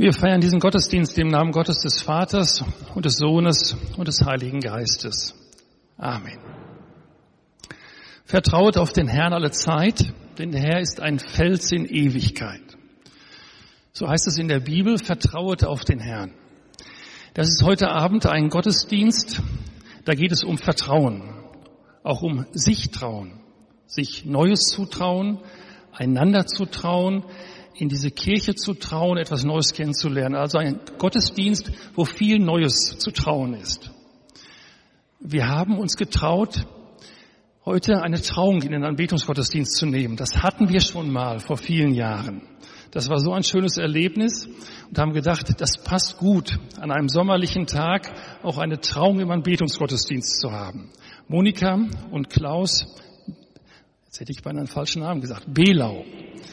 Wir feiern diesen Gottesdienst im Namen Gottes des Vaters und des Sohnes und des Heiligen Geistes. Amen. Vertrauet auf den Herrn alle Zeit, denn der Herr ist ein Fels in Ewigkeit. So heißt es in der Bibel, vertrauet auf den Herrn. Das ist heute Abend ein Gottesdienst, da geht es um Vertrauen, auch um sich trauen, sich Neues zutrauen, einander zutrauen, in diese Kirche zu trauen, etwas Neues kennenzulernen. Also ein Gottesdienst, wo viel Neues zu trauen ist. Wir haben uns getraut, heute eine Trauung in den Anbetungsgottesdienst zu nehmen. Das hatten wir schon mal vor vielen Jahren. Das war so ein schönes Erlebnis und haben gedacht, das passt gut, an einem sommerlichen Tag auch eine Trauung im Anbetungsgottesdienst zu haben. Monika und Klaus, jetzt hätte ich beinahe einen falschen Namen gesagt, Belau,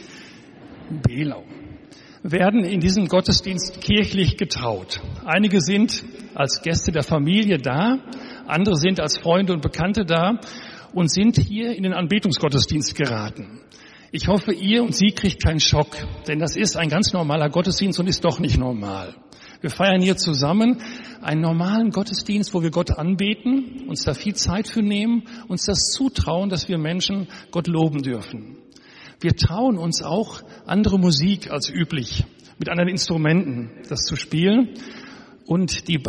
werden in diesem Gottesdienst kirchlich getraut. Einige sind als Gäste der Familie da, andere sind als Freunde und Bekannte da und sind hier in den Anbetungsgottesdienst geraten. Ich hoffe, ihr und sie kriegt keinen Schock, denn das ist ein ganz normaler Gottesdienst und ist doch nicht normal. Wir feiern hier zusammen einen normalen Gottesdienst, wo wir Gott anbeten, uns da viel Zeit für nehmen, uns das zutrauen, dass wir Menschen Gott loben dürfen. Wir trauen uns auch, andere Musik als üblich, mit anderen Instrumenten das zu spielen. Und die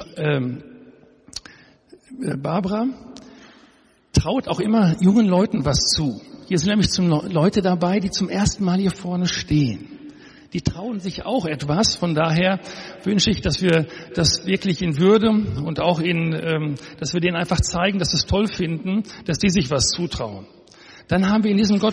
Barbara traut auch immer jungen Leuten was zu. Hier sind nämlich Leute dabei, die zum ersten Mal hier vorne stehen. Die trauen sich auch etwas. Von daher wünsche ich, dass wir das wirklich in Würde und auch dass wir denen einfach zeigen, dass wir es toll finden, dass die sich was zutrauen. Dann haben wir in diesem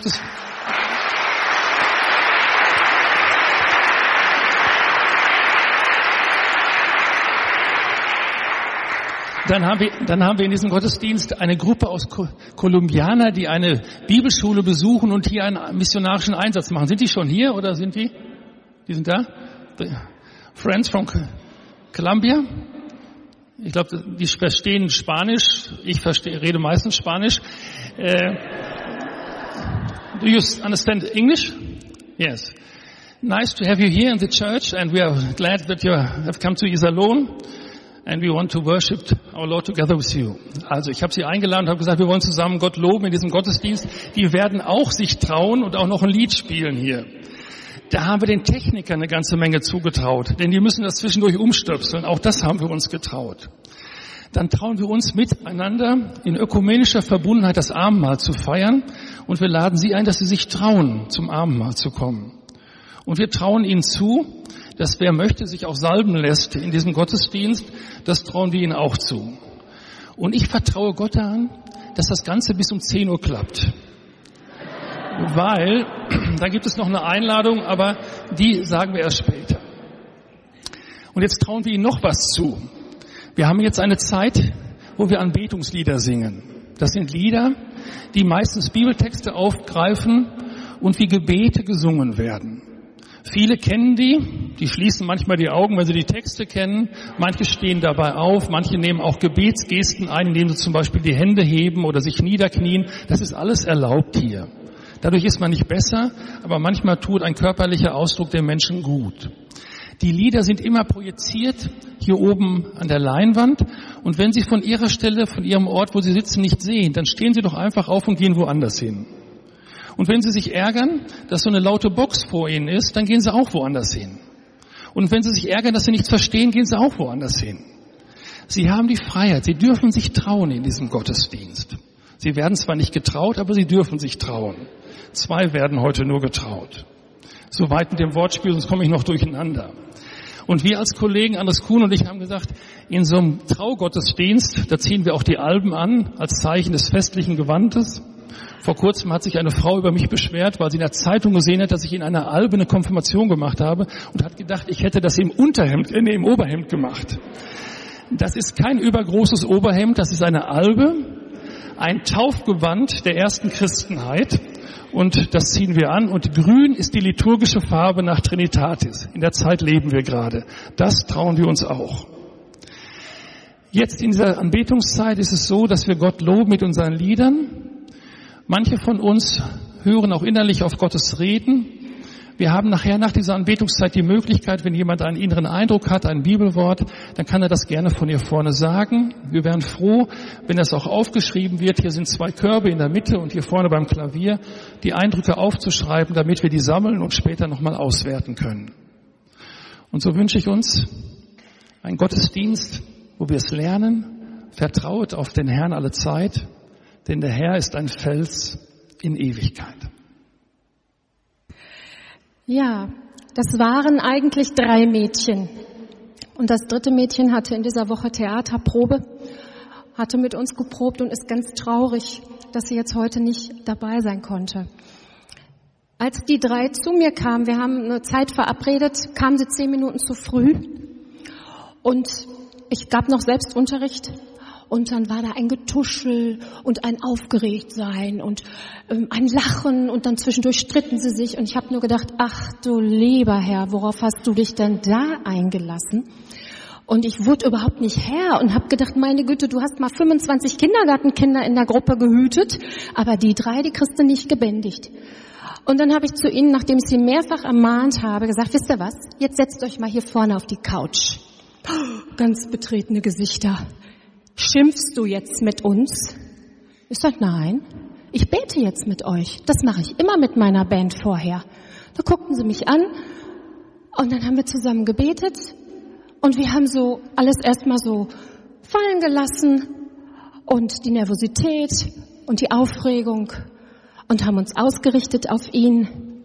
Dann haben wir in diesem Gottesdienst eine Gruppe aus Kolumbianer, die eine Bibelschule besuchen und hier einen missionarischen Einsatz machen. Sind die schon hier oder sind die? Die sind da? Friends from Colombia? Ich glaube, die verstehen Spanisch. Ich rede meistens Spanisch. Do you understand English? Yes. Nice to have you here in the church, and we are glad that you have come to Iserlohn. And we want to worship our Lord together with you. Also ich habe sie eingeladen und habe gesagt, wir wollen zusammen Gott loben in diesem Gottesdienst. Die werden auch sich trauen und auch noch ein Lied spielen hier. Da haben wir den Technikern eine ganze Menge zugetraut, denn die müssen das zwischendurch umstöpseln. Auch das haben wir uns getraut. Dann trauen wir uns miteinander in ökumenischer Verbundenheit das Abendmahl zu feiern und wir laden sie ein, dass sie sich trauen, zum Abendmahl zu kommen. Und wir trauen ihnen zu, dass wer möchte, sich auch salben lässt in diesem Gottesdienst, das trauen wir ihnen auch zu. Und ich vertraue Gott daran, dass das Ganze bis um 10 Uhr klappt. Weil, da gibt es noch eine Einladung, aber die sagen wir erst später. Und jetzt trauen wir ihnen noch was zu. Wir haben jetzt eine Zeit, wo wir Anbetungslieder singen. Das sind Lieder, die meistens Bibeltexte aufgreifen und wie Gebete gesungen werden. Viele kennen die schließen manchmal die Augen, wenn sie die Texte kennen. Manche stehen dabei auf, manche nehmen auch Gebetsgesten ein, indem sie zum Beispiel die Hände heben oder sich niederknien. Das ist alles erlaubt hier. Dadurch ist man nicht besser, aber manchmal tut ein körperlicher Ausdruck den Menschen gut. Die Lieder sind immer projiziert hier oben an der Leinwand und wenn Sie von Ihrer Stelle, von Ihrem Ort, wo Sie sitzen, nicht sehen, dann stehen Sie doch einfach auf und gehen woanders hin. Und wenn Sie sich ärgern, dass so eine laute Box vor Ihnen ist, dann gehen Sie auch woanders hin. Und wenn Sie sich ärgern, dass Sie nichts verstehen, gehen Sie auch woanders hin. Sie haben die Freiheit, Sie dürfen sich trauen in diesem Gottesdienst. Sie werden zwar nicht getraut, aber Sie dürfen sich trauen. 2 werden heute nur getraut. Soweit mit dem Wortspiel, sonst komme ich noch durcheinander. Und wir als Kollegen, Andres Kuhn und ich, haben gesagt, in so einem Traugottesdienst, da ziehen wir auch die Alben an, als Zeichen des festlichen Gewandes. Vor kurzem hat sich eine Frau über mich beschwert, weil sie in der Zeitung gesehen hat, dass ich in einer Albe eine Konfirmation gemacht habe und hat gedacht, ich hätte das im Oberhemd gemacht. Das ist kein übergroßes Oberhemd, das ist eine Albe, ein Taufgewand der ersten Christenheit und das ziehen wir an und grün ist die liturgische Farbe nach Trinitatis. In der Zeit leben wir gerade. Das trauen wir uns auch. Jetzt in dieser Anbetungszeit ist es so, dass wir Gott loben mit unseren Liedern. Manche von uns hören auch innerlich auf Gottes Reden. Wir haben nachher nach dieser Anbetungszeit die Möglichkeit, wenn jemand einen inneren Eindruck hat, ein Bibelwort, dann kann er das gerne von hier vorne sagen. Wir wären froh, wenn das auch aufgeschrieben wird. Hier sind 2 Körbe in der Mitte und hier vorne beim Klavier, die Eindrücke aufzuschreiben, damit wir die sammeln und später nochmal auswerten können. Und so wünsche ich uns einen Gottesdienst, wo wir es lernen, vertraut auf den Herrn alle Zeit, denn der Herr ist ein Fels in Ewigkeit. Ja, das waren eigentlich 3 Mädchen. Und das 3. Mädchen hatte in dieser Woche Theaterprobe, hatte mit uns geprobt und ist ganz traurig, dass sie jetzt heute nicht dabei sein konnte. Als die 3 zu mir kamen, wir haben eine Zeit verabredet, kamen sie 10 Minuten zu früh und ich gab noch selbst Unterricht. Und dann war da ein Getuschel und ein Aufgeregtsein und ein Lachen und dann zwischendurch stritten sie sich. Und ich habe nur gedacht, ach du lieber Herr, worauf hast du dich denn da eingelassen? Und ich wurde überhaupt nicht Herr und habe gedacht, meine Güte, du hast mal 25 Kindergartenkinder in der Gruppe gehütet, aber die 3, die kriegst du nicht gebändigt. Und dann habe ich zu ihnen, nachdem ich sie mehrfach ermahnt habe, gesagt, wisst ihr was, jetzt setzt euch mal hier vorne auf die Couch. Ganz betretene Gesichter. Schimpfst du jetzt mit uns? Ich sage, nein, ich bete jetzt mit euch. Das mache ich immer mit meiner Band vorher. Da guckten sie mich an und dann haben wir zusammen gebetet und wir haben so alles erstmal so fallen gelassen und die Nervosität und die Aufregung und haben uns ausgerichtet auf ihn.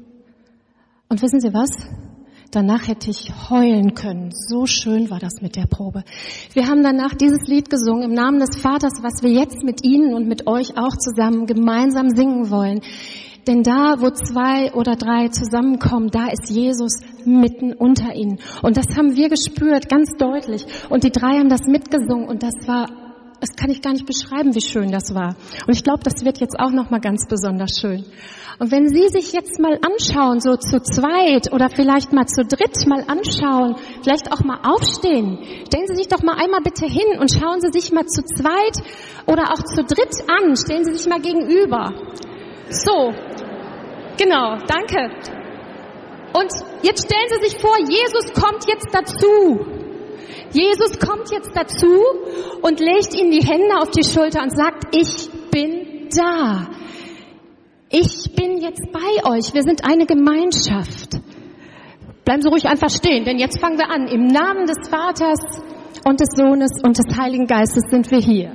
Und wissen Sie was? Danach hätte ich heulen können. So schön war das mit der Probe. Wir haben danach dieses Lied gesungen im Namen des Vaters, was wir jetzt mit Ihnen und mit euch auch zusammen gemeinsam singen wollen. Denn da, wo 2 oder 3 zusammenkommen, da ist Jesus mitten unter ihnen. Und das haben wir gespürt, ganz deutlich. Und die 3 haben das mitgesungen und das kann ich gar nicht beschreiben, wie schön das war. Und ich glaube, das wird jetzt auch nochmal ganz besonders schön. Und wenn Sie sich jetzt mal anschauen, so zu 2 oder vielleicht mal zu 3 mal anschauen, vielleicht auch mal aufstehen, stellen Sie sich doch mal einmal bitte hin und schauen Sie sich mal zu 2 oder auch zu 3 an, stellen Sie sich mal gegenüber. So, genau, danke. Und jetzt stellen Sie sich vor, Jesus kommt jetzt dazu. Jesus kommt jetzt dazu und legt Ihnen die Hände auf die Schulter und sagt, ich bin da. Ich bin jetzt bei euch. Wir sind eine Gemeinschaft. Bleiben Sie ruhig einfach stehen, denn jetzt fangen wir an. Im Namen des Vaters und des Sohnes und des Heiligen Geistes sind wir hier.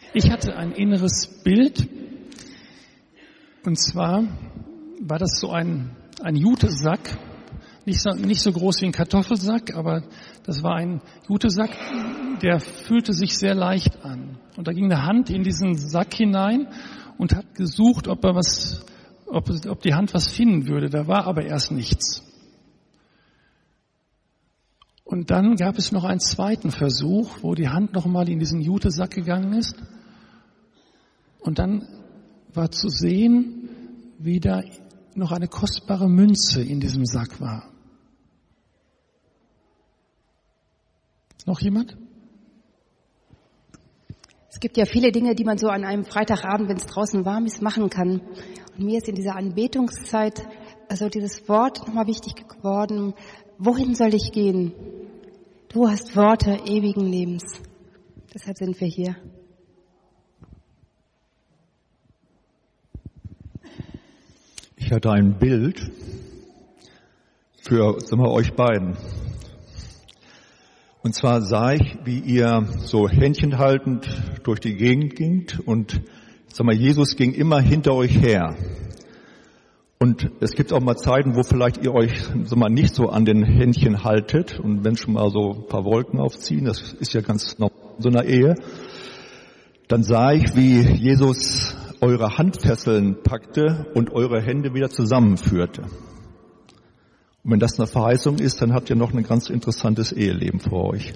Ich hatte ein inneres Bild, und zwar war das so ein Jutesack, nicht so groß wie ein Kartoffelsack, aber das war ein Jutesack, der fühlte sich sehr leicht an. Und da ging eine Hand in diesen Sack hinein und hat gesucht, ob die Hand was finden würde. Da war aber erst nichts. Und dann gab es noch einen zweiten Versuch, wo die Hand nochmal in diesen Jutesack gegangen ist. Und dann war zu sehen, wie da noch eine kostbare Münze in diesem Sack war. Noch jemand? Es gibt ja viele Dinge, die man so an einem Freitagabend, wenn es draußen warm ist, machen kann. Und mir ist in dieser Anbetungszeit also dieses Wort nochmal wichtig geworden. Wohin soll ich gehen? Du hast Worte ewigen Lebens. Deshalb sind wir hier. Ich hatte ein Bild für euch beiden. Und zwar sah ich, wie ihr so Händchen haltend durch die Gegend gingt und Jesus ging immer hinter euch her. Und es gibt auch mal Zeiten, wo vielleicht ihr euch nicht so an den Händchen haltet und wenn schon mal so ein paar Wolken aufziehen, das ist ja ganz normal in so einer Ehe, dann sah ich, wie Jesus eure Handfesseln packte und eure Hände wieder zusammenführte. Und wenn das eine Verheißung ist, dann habt ihr noch ein ganz interessantes Eheleben vor euch.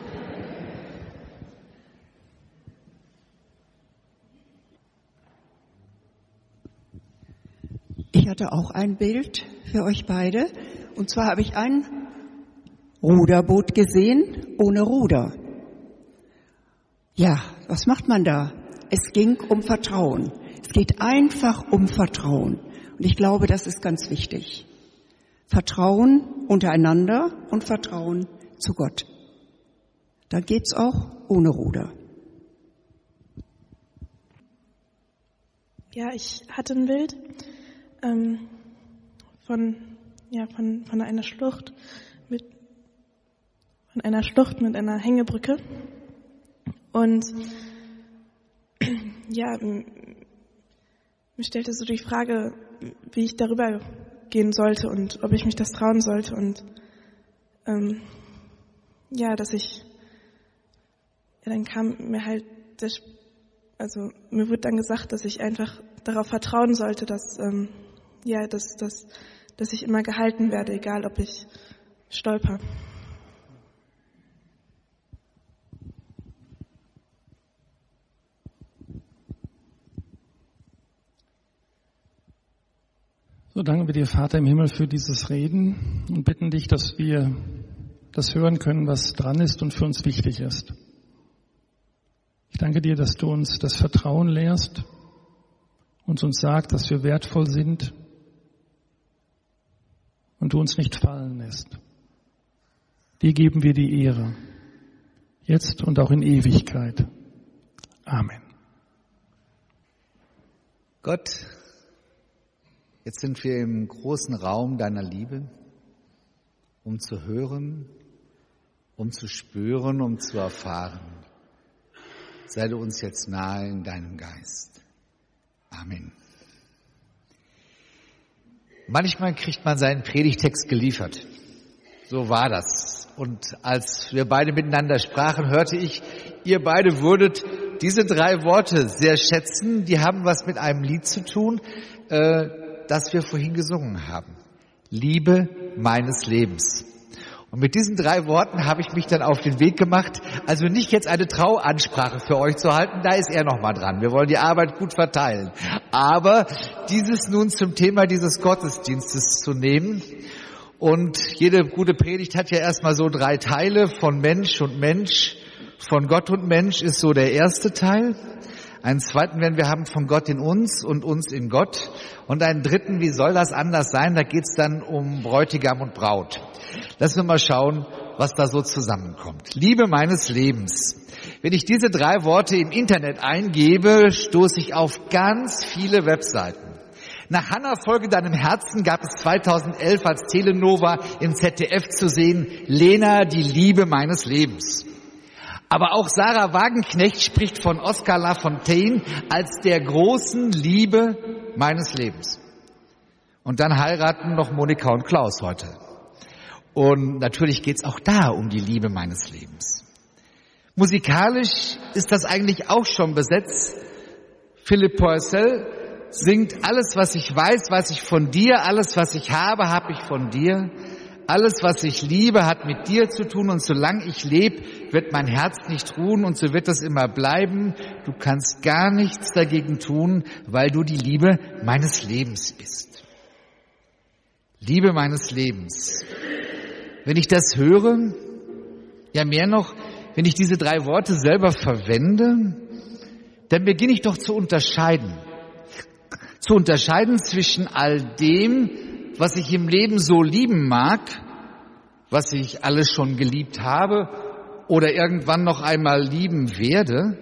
Ich hatte auch ein Bild für euch beide. Und zwar habe ich ein Ruderboot gesehen, ohne Ruder. Ja, was macht man da? Es ging um Vertrauen. Es geht einfach um Vertrauen. Und ich glaube, das ist ganz wichtig. Vertrauen untereinander und Vertrauen zu Gott. Da geht's auch ohne Ruder. Ja, ich hatte ein Bild von einer Schlucht mit einer Hängebrücke. Und ja, mir stellte so die Frage, wie ich darüber gehen sollte und ob ich mich das trauen sollte. Und dann kam mir halt mir wurde dann gesagt, dass ich einfach darauf vertrauen sollte, dass ich immer gehalten werde, egal ob ich stolper. So danken wir dir, Vater im Himmel, für dieses Reden und bitten dich, dass wir das hören können, was dran ist und für uns wichtig ist. Ich danke dir, dass du uns das Vertrauen lehrst und uns sagst, dass wir wertvoll sind und du uns nicht fallen lässt. Dir geben wir die Ehre, jetzt und auch in Ewigkeit. Amen. Gott, jetzt sind wir im großen Raum deiner Liebe, um zu hören, um zu spüren, um zu erfahren. Sei du uns jetzt nahe in deinem Geist. Amen. Manchmal kriegt man seinen Predigtext geliefert. So war das. Und als wir beide miteinander sprachen, hörte ich, ihr beide würdet diese 3 Worte sehr schätzen. Die haben was mit einem Lied zu tun, das wir vorhin gesungen haben. Liebe meines Lebens. Und mit diesen 3 Worten habe ich mich dann auf den Weg gemacht, also nicht jetzt eine Trauansprache für euch zu halten, da ist er noch mal dran. Wir wollen die Arbeit gut verteilen. Aber dieses nun zum Thema dieses Gottesdienstes zu nehmen. Und jede gute Predigt hat ja erstmal so 3 Teile, von Mensch und Mensch, von Gott und Mensch ist so der erste Teil. Einen zweiten werden wir haben von Gott in uns und uns in Gott. Und einen dritten, wie soll das anders sein? Da geht's dann um Bräutigam und Braut. Lassen wir mal schauen, was da so zusammenkommt. Liebe meines Lebens. Wenn ich diese 3 Worte im Internet eingebe, stoße ich auf ganz viele Webseiten. Nach Hannah folge deinem Herzen gab es 2011 als Telenova im ZDF zu sehen, Lena, die Liebe meines Lebens. Aber auch Sarah Wagenknecht spricht von Oskar Lafontaine als der großen Liebe meines Lebens. Und dann heiraten noch Monika und Klaus heute. Und natürlich geht's auch da um die Liebe meines Lebens. Musikalisch ist das eigentlich auch schon besetzt. Philipp Poisel singt: Alles, was ich weiß ich von dir. Alles, was ich habe ich von dir. Alles, was ich liebe, hat mit dir zu tun. Und solange ich lebe, wird mein Herz nicht ruhen. Und so wird es immer bleiben. Du kannst gar nichts dagegen tun, weil du die Liebe meines Lebens bist. Liebe meines Lebens. Wenn ich das höre, ja mehr noch, wenn ich diese 3 Worte selber verwende, dann beginne ich doch zu unterscheiden. Zu unterscheiden zwischen all dem, was ich im Leben so lieben mag, was ich alles schon geliebt habe oder irgendwann noch einmal lieben werde,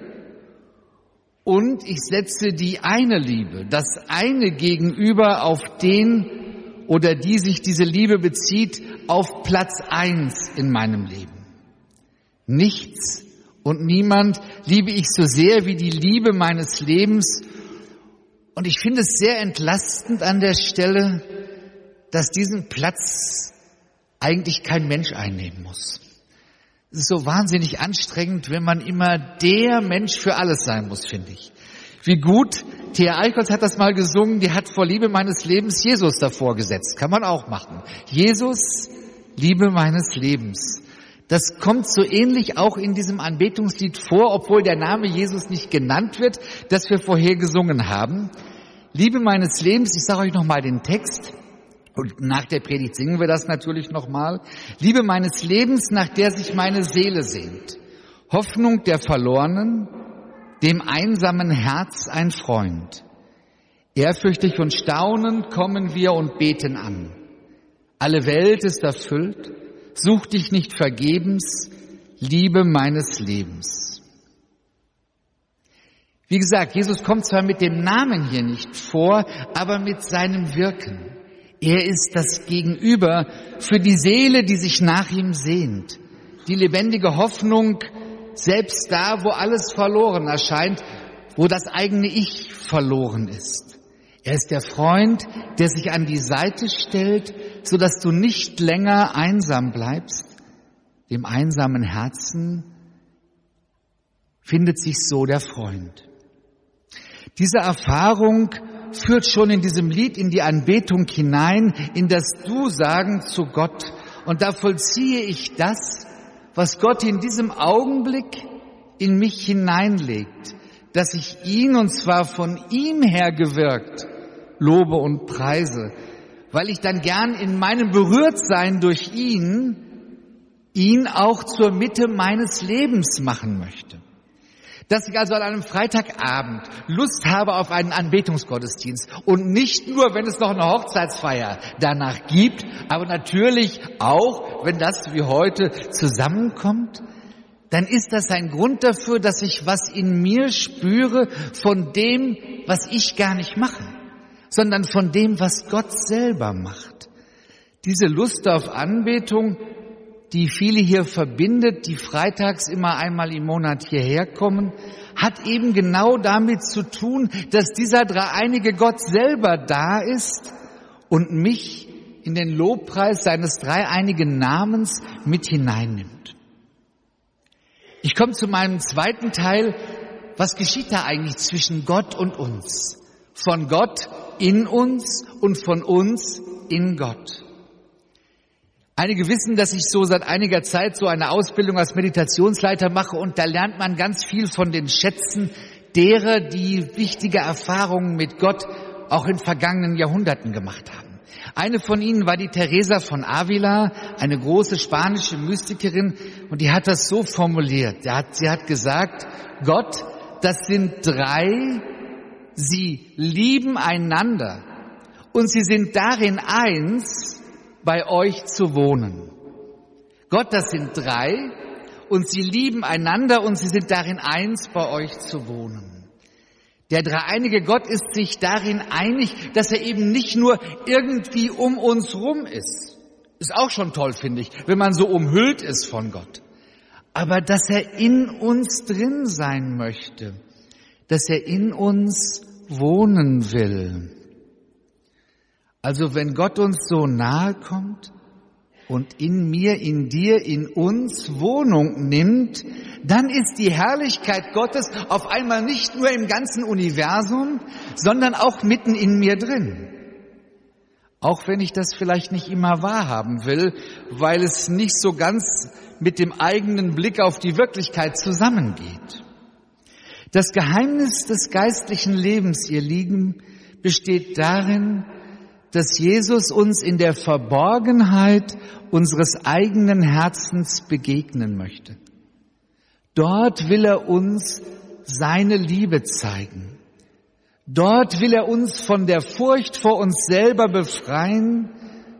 und ich setze die eine Liebe, das eine Gegenüber auf den oder die sich diese Liebe bezieht, auf Platz 1 in meinem Leben. Nichts und niemand liebe ich so sehr wie die Liebe meines Lebens. Und ich finde es sehr entlastend an der Stelle, dass diesen Platz eigentlich kein Mensch einnehmen muss. Es ist so wahnsinnig anstrengend, wenn man immer der Mensch für alles sein muss, finde ich. Wie gut, Thea Eichholz hat das mal gesungen, die hat vor Liebe meines Lebens Jesus davor gesetzt. Kann man auch machen. Jesus, Liebe meines Lebens. Das kommt so ähnlich auch in diesem Anbetungslied vor, obwohl der Name Jesus nicht genannt wird, das wir vorher gesungen haben. Liebe meines Lebens, ich sage euch nochmal den Text, und nach der Predigt singen wir das natürlich nochmal. Liebe meines Lebens, nach der sich meine Seele sehnt. Hoffnung der Verlorenen, dem einsamen Herz ein Freund. Ehrfürchtig und staunend kommen wir und beten an. Alle Welt ist erfüllt, such dich nicht vergebens, Liebe meines Lebens. Wie gesagt, Jesus kommt zwar mit dem Namen hier nicht vor, aber mit seinem Wirken. Er ist das Gegenüber für die Seele, die sich nach ihm sehnt. Die lebendige Hoffnung, selbst da, wo alles verloren erscheint, wo das eigene Ich verloren ist. Er ist der Freund, der sich an die Seite stellt, sodass du nicht länger einsam bleibst. Dem einsamen Herzen findet sich so der Freund. Diese Erfahrung führt schon in diesem Lied in die Anbetung hinein, in das Du-Sagen zu Gott. Und da vollziehe ich das, was Gott in diesem Augenblick in mich hineinlegt, dass ich ihn, und zwar von ihm her gewirkt, lobe und preise, weil ich dann gern in meinem Berührtsein durch ihn auch zur Mitte meines Lebens machen möchte. Dass ich also an einem Freitagabend Lust habe auf einen Anbetungsgottesdienst und nicht nur, wenn es noch eine Hochzeitsfeier danach gibt, aber natürlich auch, wenn das wie heute zusammenkommt, dann ist das ein Grund dafür, dass ich was in mir spüre von dem, was ich gar nicht mache, sondern von dem, was Gott selber macht. Diese Lust auf Anbetung, die viele hier verbindet, die freitags immer einmal im Monat hierher kommen, hat eben genau damit zu tun, dass dieser dreieinige Gott selber da ist und mich in den Lobpreis seines dreieinigen Namens mit hineinnimmt. Ich komme zu meinem zweiten Teil. Was geschieht da eigentlich zwischen Gott und uns? Von Gott in uns und von uns in Gott. Einige wissen, dass ich so seit einiger Zeit so eine Ausbildung als Meditationsleiter mache, und da lernt man ganz viel von den Schätzen derer, die wichtige Erfahrungen mit Gott auch in vergangenen Jahrhunderten gemacht haben. Eine von ihnen war die Teresa von Avila, eine große spanische Mystikerin, und die hat das so formuliert. Sie hat gesagt, Gott, das sind drei, sie lieben einander und sie sind darin eins, bei euch zu wohnen. Gott, das sind drei und sie lieben einander und sie sind darin eins, bei euch zu wohnen. Der dreieinige Gott ist sich darin einig, dass er eben nicht nur irgendwie um uns rum ist. Ist auch schon toll, finde ich, wenn man so umhüllt ist von Gott. aber dass er in uns drin sein möchte, dass er in uns wohnen will. Also wenn Gott uns so nahe kommt und in mir, in dir, in uns Wohnung nimmt, dann ist die Herrlichkeit Gottes auf einmal nicht nur im ganzen Universum, sondern auch mitten in mir drin. Auch wenn ich das vielleicht nicht immer wahrhaben will, weil es nicht so ganz mit dem eigenen Blick auf die Wirklichkeit zusammengeht. Das Geheimnis des geistlichen Lebens, ihr Lieben, besteht darin, dass Jesus uns in der Verborgenheit unseres eigenen Herzens begegnen möchte. Dort will er uns seine Liebe zeigen. Dort will er uns von der Furcht vor uns selber befreien.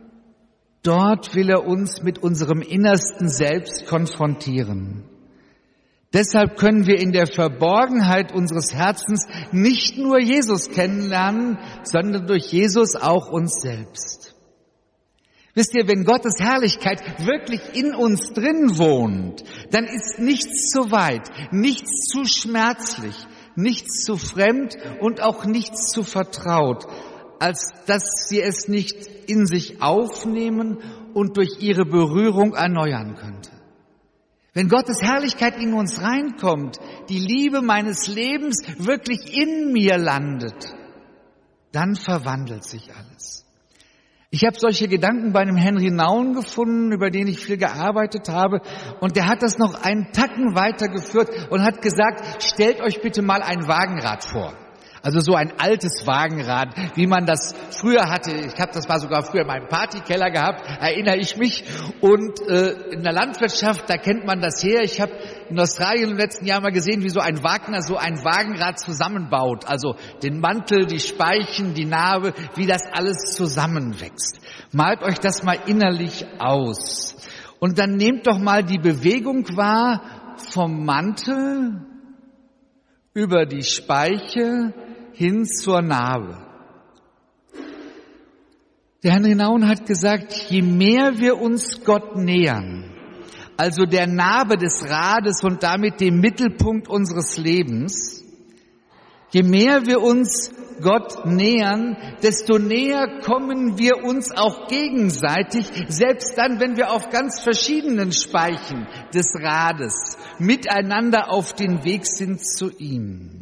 Dort will er uns mit unserem innersten Selbst konfrontieren. Deshalb können wir in der Verborgenheit unseres Herzens nicht nur Jesus kennenlernen, sondern durch Jesus auch uns selbst. Wisst ihr, wenn Gottes Herrlichkeit wirklich in uns drin wohnt, dann ist nichts zu weit, nichts zu schmerzlich, nichts zu fremd und auch nichts zu vertraut, als dass sie es nicht in sich aufnehmen und durch ihre Berührung erneuern könnte. Wenn Gottes Herrlichkeit in uns reinkommt, die Liebe meines Lebens wirklich in mir landet, dann verwandelt sich alles. Ich habe solche Gedanken bei einem Henry Nouwen gefunden, über den ich viel gearbeitet habe, und der hat das noch einen Tacken weitergeführt und hat gesagt, stellt euch bitte mal ein Wagenrad vor. Also so ein altes Wagenrad, wie man das früher hatte. Ich habe das mal sogar früher in meinem Partykeller gehabt, erinnere ich mich. Und in der Landwirtschaft, da kennt man das her. Ich habe in Australien im letzten Jahr mal gesehen, wie so ein Wagner so ein Wagenrad zusammenbaut. Also den Mantel, die Speichen, die Narbe, wie das alles zusammenwächst. Malt euch das mal innerlich aus. Und dann nehmt doch mal die Bewegung wahr vom Mantel über die Speiche hin zur Narbe. Der Henry Nouwen hat gesagt, je mehr wir uns Gott nähern, also der Narbe des Rades und damit dem Mittelpunkt unseres Lebens, je mehr wir uns Gott nähern, desto näher kommen wir uns auch gegenseitig, selbst dann, wenn wir auf ganz verschiedenen Speichen des Rades miteinander auf den Weg sind zu ihm.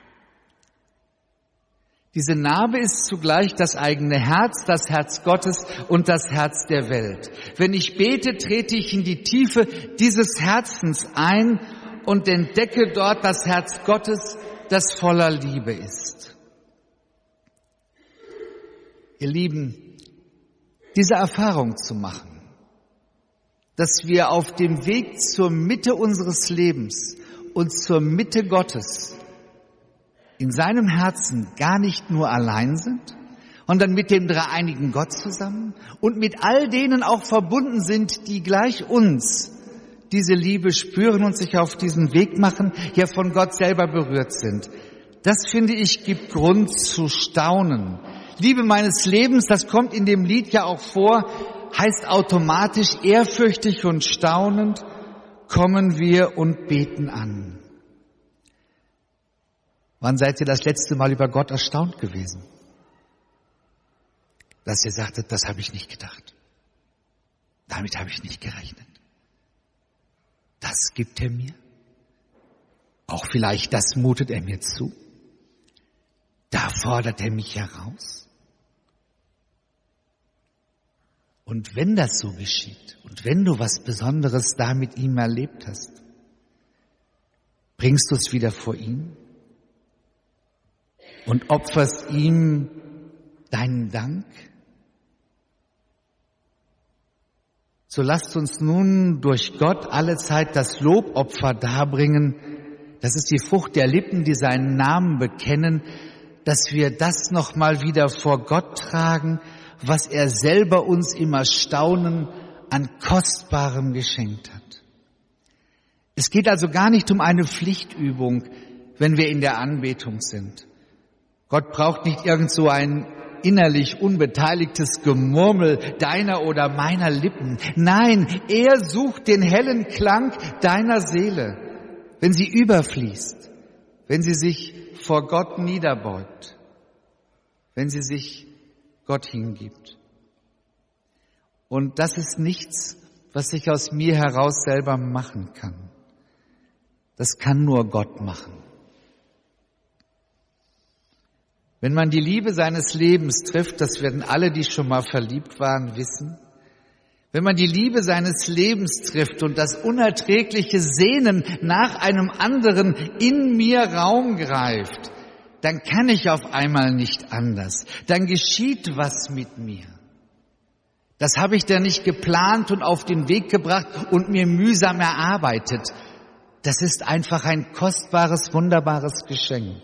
Diese Narbe ist zugleich das eigene Herz, das Herz Gottes und das Herz der Welt. Wenn ich bete, trete ich in die Tiefe dieses Herzens ein und entdecke dort das Herz Gottes, das voller Liebe ist. Ihr Lieben, diese Erfahrung zu machen, dass wir auf dem Weg zur Mitte unseres Lebens und zur Mitte Gottes in seinem Herzen gar nicht nur allein sind, sondern mit dem dreieinigen Gott zusammen und mit all denen auch verbunden sind, die gleich uns diese Liebe spüren und sich auf diesen Weg machen, ja von Gott selber berührt sind. Das, finde ich, gibt Grund zu staunen. Liebe meines Lebens, das kommt in dem Lied ja auch vor, heißt automatisch ehrfürchtig und staunend kommen wir und beten an. Wann seid ihr das letzte Mal über Gott erstaunt gewesen? Dass ihr sagtet, das habe ich nicht gedacht. Damit habe ich nicht gerechnet. Das gibt er mir. Auch vielleicht das mutet er mir zu. Da fordert er mich heraus. Und wenn das so geschieht und wenn du was Besonderes da mit ihm erlebt hast, bringst du es wieder vor ihn und opferst ihm deinen Dank? So lasst uns nun durch Gott allezeit das Lobopfer darbringen. Das ist die Frucht der Lippen, die seinen Namen bekennen, dass wir das nochmal wieder vor Gott tragen, was er selber uns im Erstaunen an Kostbarem geschenkt hat. Es geht also gar nicht um eine Pflichtübung, wenn wir in der Anbetung sind. Gott braucht nicht irgend so ein innerlich unbeteiligtes Gemurmel deiner oder meiner Lippen. Nein, er sucht den hellen Klang deiner Seele, wenn sie überfließt, wenn sie sich vor Gott niederbeugt, wenn sie sich Gott hingibt. Und das ist nichts, was ich aus mir heraus selber machen kann. Das kann nur Gott machen. Wenn man die Liebe seines Lebens trifft, das werden alle, die schon mal verliebt waren, wissen, wenn man die Liebe seines Lebens trifft und das unerträgliche Sehnen nach einem anderen in mir Raum greift, dann kann ich auf einmal nicht anders. Dann geschieht was mit mir. Das habe ich dann nicht geplant und auf den Weg gebracht und mir mühsam erarbeitet. Das ist einfach ein kostbares, wunderbares Geschenk.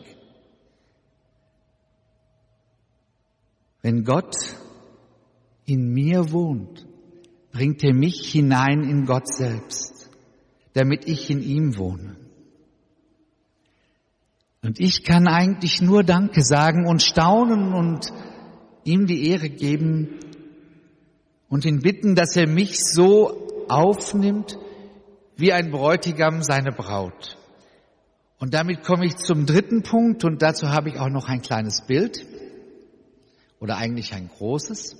Wenn Gott in mir wohnt, bringt er mich hinein in Gott selbst, damit ich in ihm wohne. Und ich kann eigentlich nur Danke sagen und staunen und ihm die Ehre geben und ihn bitten, dass er mich so aufnimmt, wie ein Bräutigam seine Braut. Und damit komme ich zum dritten Punkt und dazu habe ich auch noch ein kleines Bild oder eigentlich ein großes.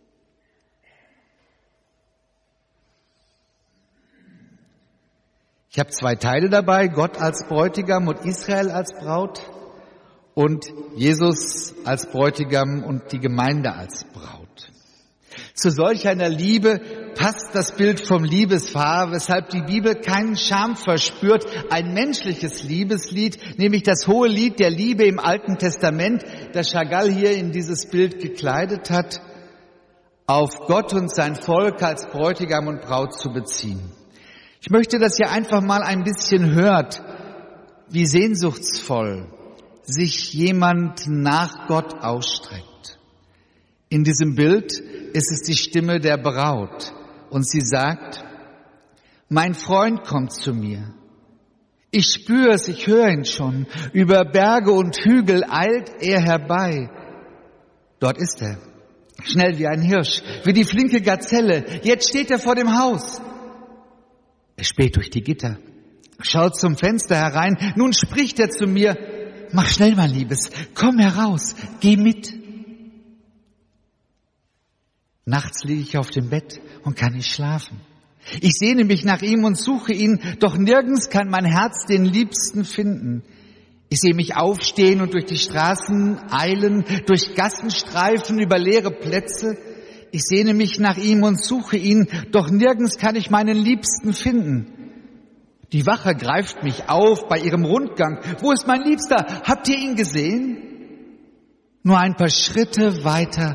Ich habe 2 Teile dabei, Gott als Bräutigam und Israel als Braut und Jesus als Bräutigam und die Gemeinde als Braut. Zu solch einer Liebe passt das Bild vom Liebespaar, weshalb die Bibel keinen Scham verspürt, ein menschliches Liebeslied, nämlich das hohe Lied der Liebe im Alten Testament, das Chagall hier in dieses Bild gekleidet hat, auf Gott und sein Volk als Bräutigam und Braut zu beziehen. Ich möchte, dass ihr einfach mal ein bisschen hört, wie sehnsuchtsvoll sich jemand nach Gott ausstreckt. In diesem Bild ist es die Stimme der Braut und sie sagt, mein Freund kommt zu mir. Ich spüre es, ich höre ihn schon. Über Berge und Hügel eilt er herbei. Dort ist er, schnell wie ein Hirsch, wie die flinke Gazelle. Jetzt steht er vor dem Haus. Er späht durch die Gitter, schaut zum Fenster herein. Nun spricht er zu mir, mach schnell, mein Liebes, komm heraus, geh mit. Nachts liege ich auf dem Bett und kann nicht schlafen. Ich sehne mich nach ihm und suche ihn, doch nirgends kann mein Herz den Liebsten finden. Ich sehe mich aufstehen und durch die Straßen eilen, durch Gassen streifen, über leere Plätze. Ich sehne mich nach ihm und suche ihn, doch nirgends kann ich meinen Liebsten finden. Die Wache greift mich auf bei ihrem Rundgang. Wo ist mein Liebster? Habt ihr ihn gesehen? Nur ein paar Schritte weiter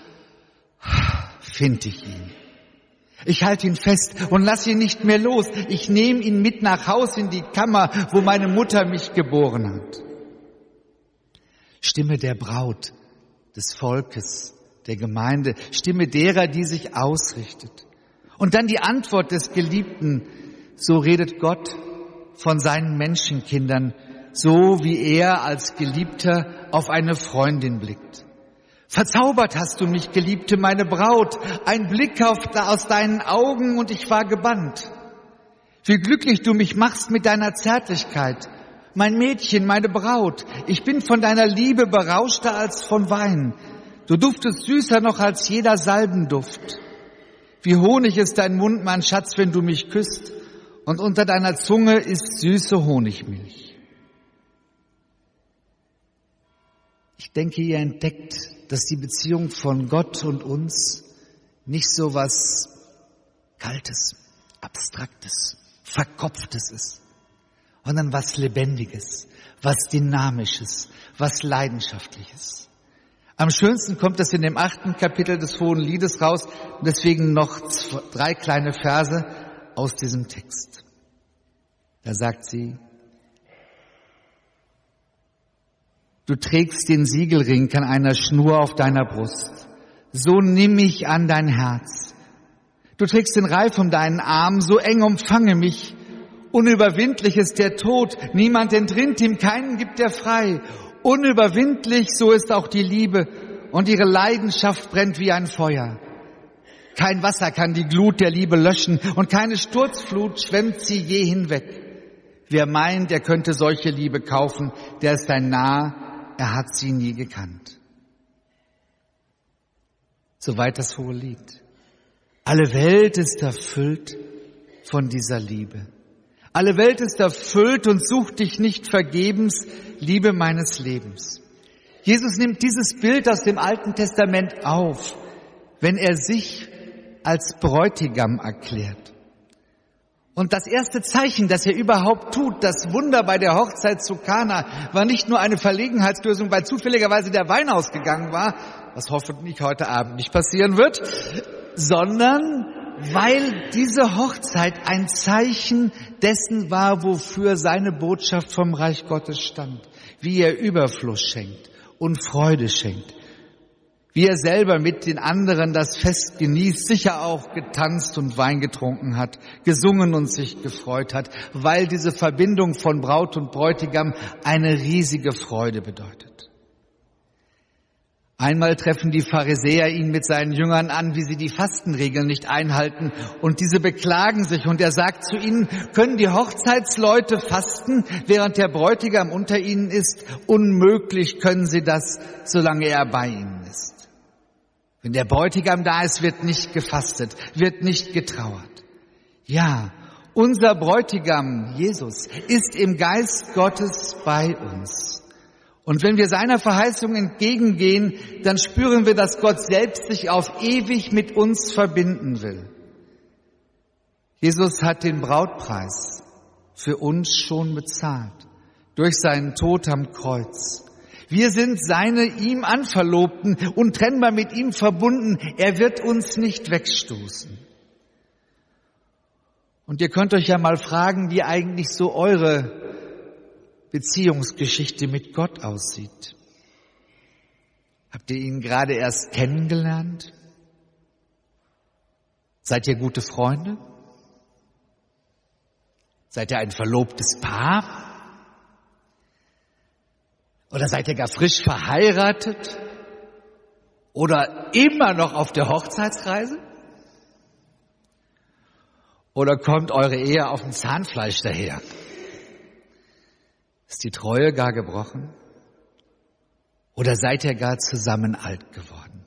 finde ich ihn. Ich halte ihn fest und lasse ihn nicht mehr los. Ich nehme ihn mit nach Haus in die Kammer, wo meine Mutter mich geboren hat. Stimme der Braut, des Volkes, der Gemeinde, Stimme derer, die sich ausrichtet. Und dann die Antwort des Geliebten, so redet Gott von seinen Menschenkindern, so wie er als Geliebter auf eine Freundin blickt. Verzaubert hast du mich, Geliebte, meine Braut, ein Blick aus deinen Augen und ich war gebannt. Wie glücklich du mich machst mit deiner Zärtlichkeit, mein Mädchen, meine Braut, ich bin von deiner Liebe berauschter als von Wein. Du duftest süßer noch als jeder Salbenduft. Wie Honig ist dein Mund, mein Schatz, wenn du mich küsst, und unter deiner Zunge ist süße Honigmilch. Ich denke, ihr entdeckt, dass die Beziehung von Gott und uns nicht so was Kaltes, Abstraktes, Verkopftes ist, sondern was Lebendiges, was Dynamisches, was Leidenschaftliches. Am schönsten kommt es in dem 8. Kapitel des Hohen Liedes raus, deswegen noch 3 kleine Verse aus diesem Text. Da sagt sie, du trägst den Siegelring an einer Schnur auf deiner Brust. So nimm mich an dein Herz. Du trägst den Reif um deinen Arm, so eng umfange mich. Unüberwindlich ist der Tod, niemand entrinnt ihm, keinen gibt er frei. Unüberwindlich, so ist auch die Liebe, und ihre Leidenschaft brennt wie ein Feuer. Kein Wasser kann die Glut der Liebe löschen und keine Sturzflut schwemmt sie je hinweg. Wer meint, er könnte solche Liebe kaufen, der ist ein Narr, er hat sie nie gekannt. Soweit das hohe Lied. Alle Welt ist erfüllt von dieser Liebe. Alle Welt ist erfüllt und sucht dich nicht vergebens, Liebe meines Lebens. Jesus nimmt dieses Bild aus dem Alten Testament auf, wenn er sich als Bräutigam erklärt. Und das erste Zeichen, das er überhaupt tut, das Wunder bei der Hochzeit zu Kana, war nicht nur eine Verlegenheitslösung, weil zufälligerweise der Wein ausgegangen war, was hoffentlich heute Abend nicht passieren wird, sondern weil diese Hochzeit ein Zeichen dessen war, wofür seine Botschaft vom Reich Gottes stand, wie er Überfluss schenkt und Freude schenkt, wie er selber mit den anderen das Fest genießt, sicher auch getanzt und Wein getrunken hat, gesungen und sich gefreut hat, weil diese Verbindung von Braut und Bräutigam eine riesige Freude bedeutet. Einmal treffen die Pharisäer ihn mit seinen Jüngern an, wie sie die Fastenregeln nicht einhalten, und diese beklagen sich, und er sagt zu ihnen: Können die Hochzeitsleute fasten, während der Bräutigam unter ihnen ist? Unmöglich können sie das, solange er bei ihnen ist. Wenn der Bräutigam da ist, wird nicht gefastet, wird nicht getrauert. Ja, unser Bräutigam, Jesus, ist im Geist Gottes bei uns. Und wenn wir seiner Verheißung entgegengehen, dann spüren wir, dass Gott selbst sich auf ewig mit uns verbinden will. Jesus hat den Brautpreis für uns schon bezahlt, durch seinen Tod am Kreuz. Wir sind seine ihm Anverlobten, untrennbar mit ihm verbunden. Er wird uns nicht wegstoßen. Und ihr könnt euch ja mal fragen, wie eigentlich so eure Beziehungsgeschichte mit Gott aussieht. Habt ihr ihn gerade erst kennengelernt? Seid ihr gute Freunde? Seid ihr ein verlobtes Paar? Oder seid ihr gar frisch verheiratet? Oder immer noch auf der Hochzeitsreise? Oder kommt eure Ehe auf dem Zahnfleisch daher? Ist die Treue gar gebrochen? Oder seid ihr gar zusammen alt geworden?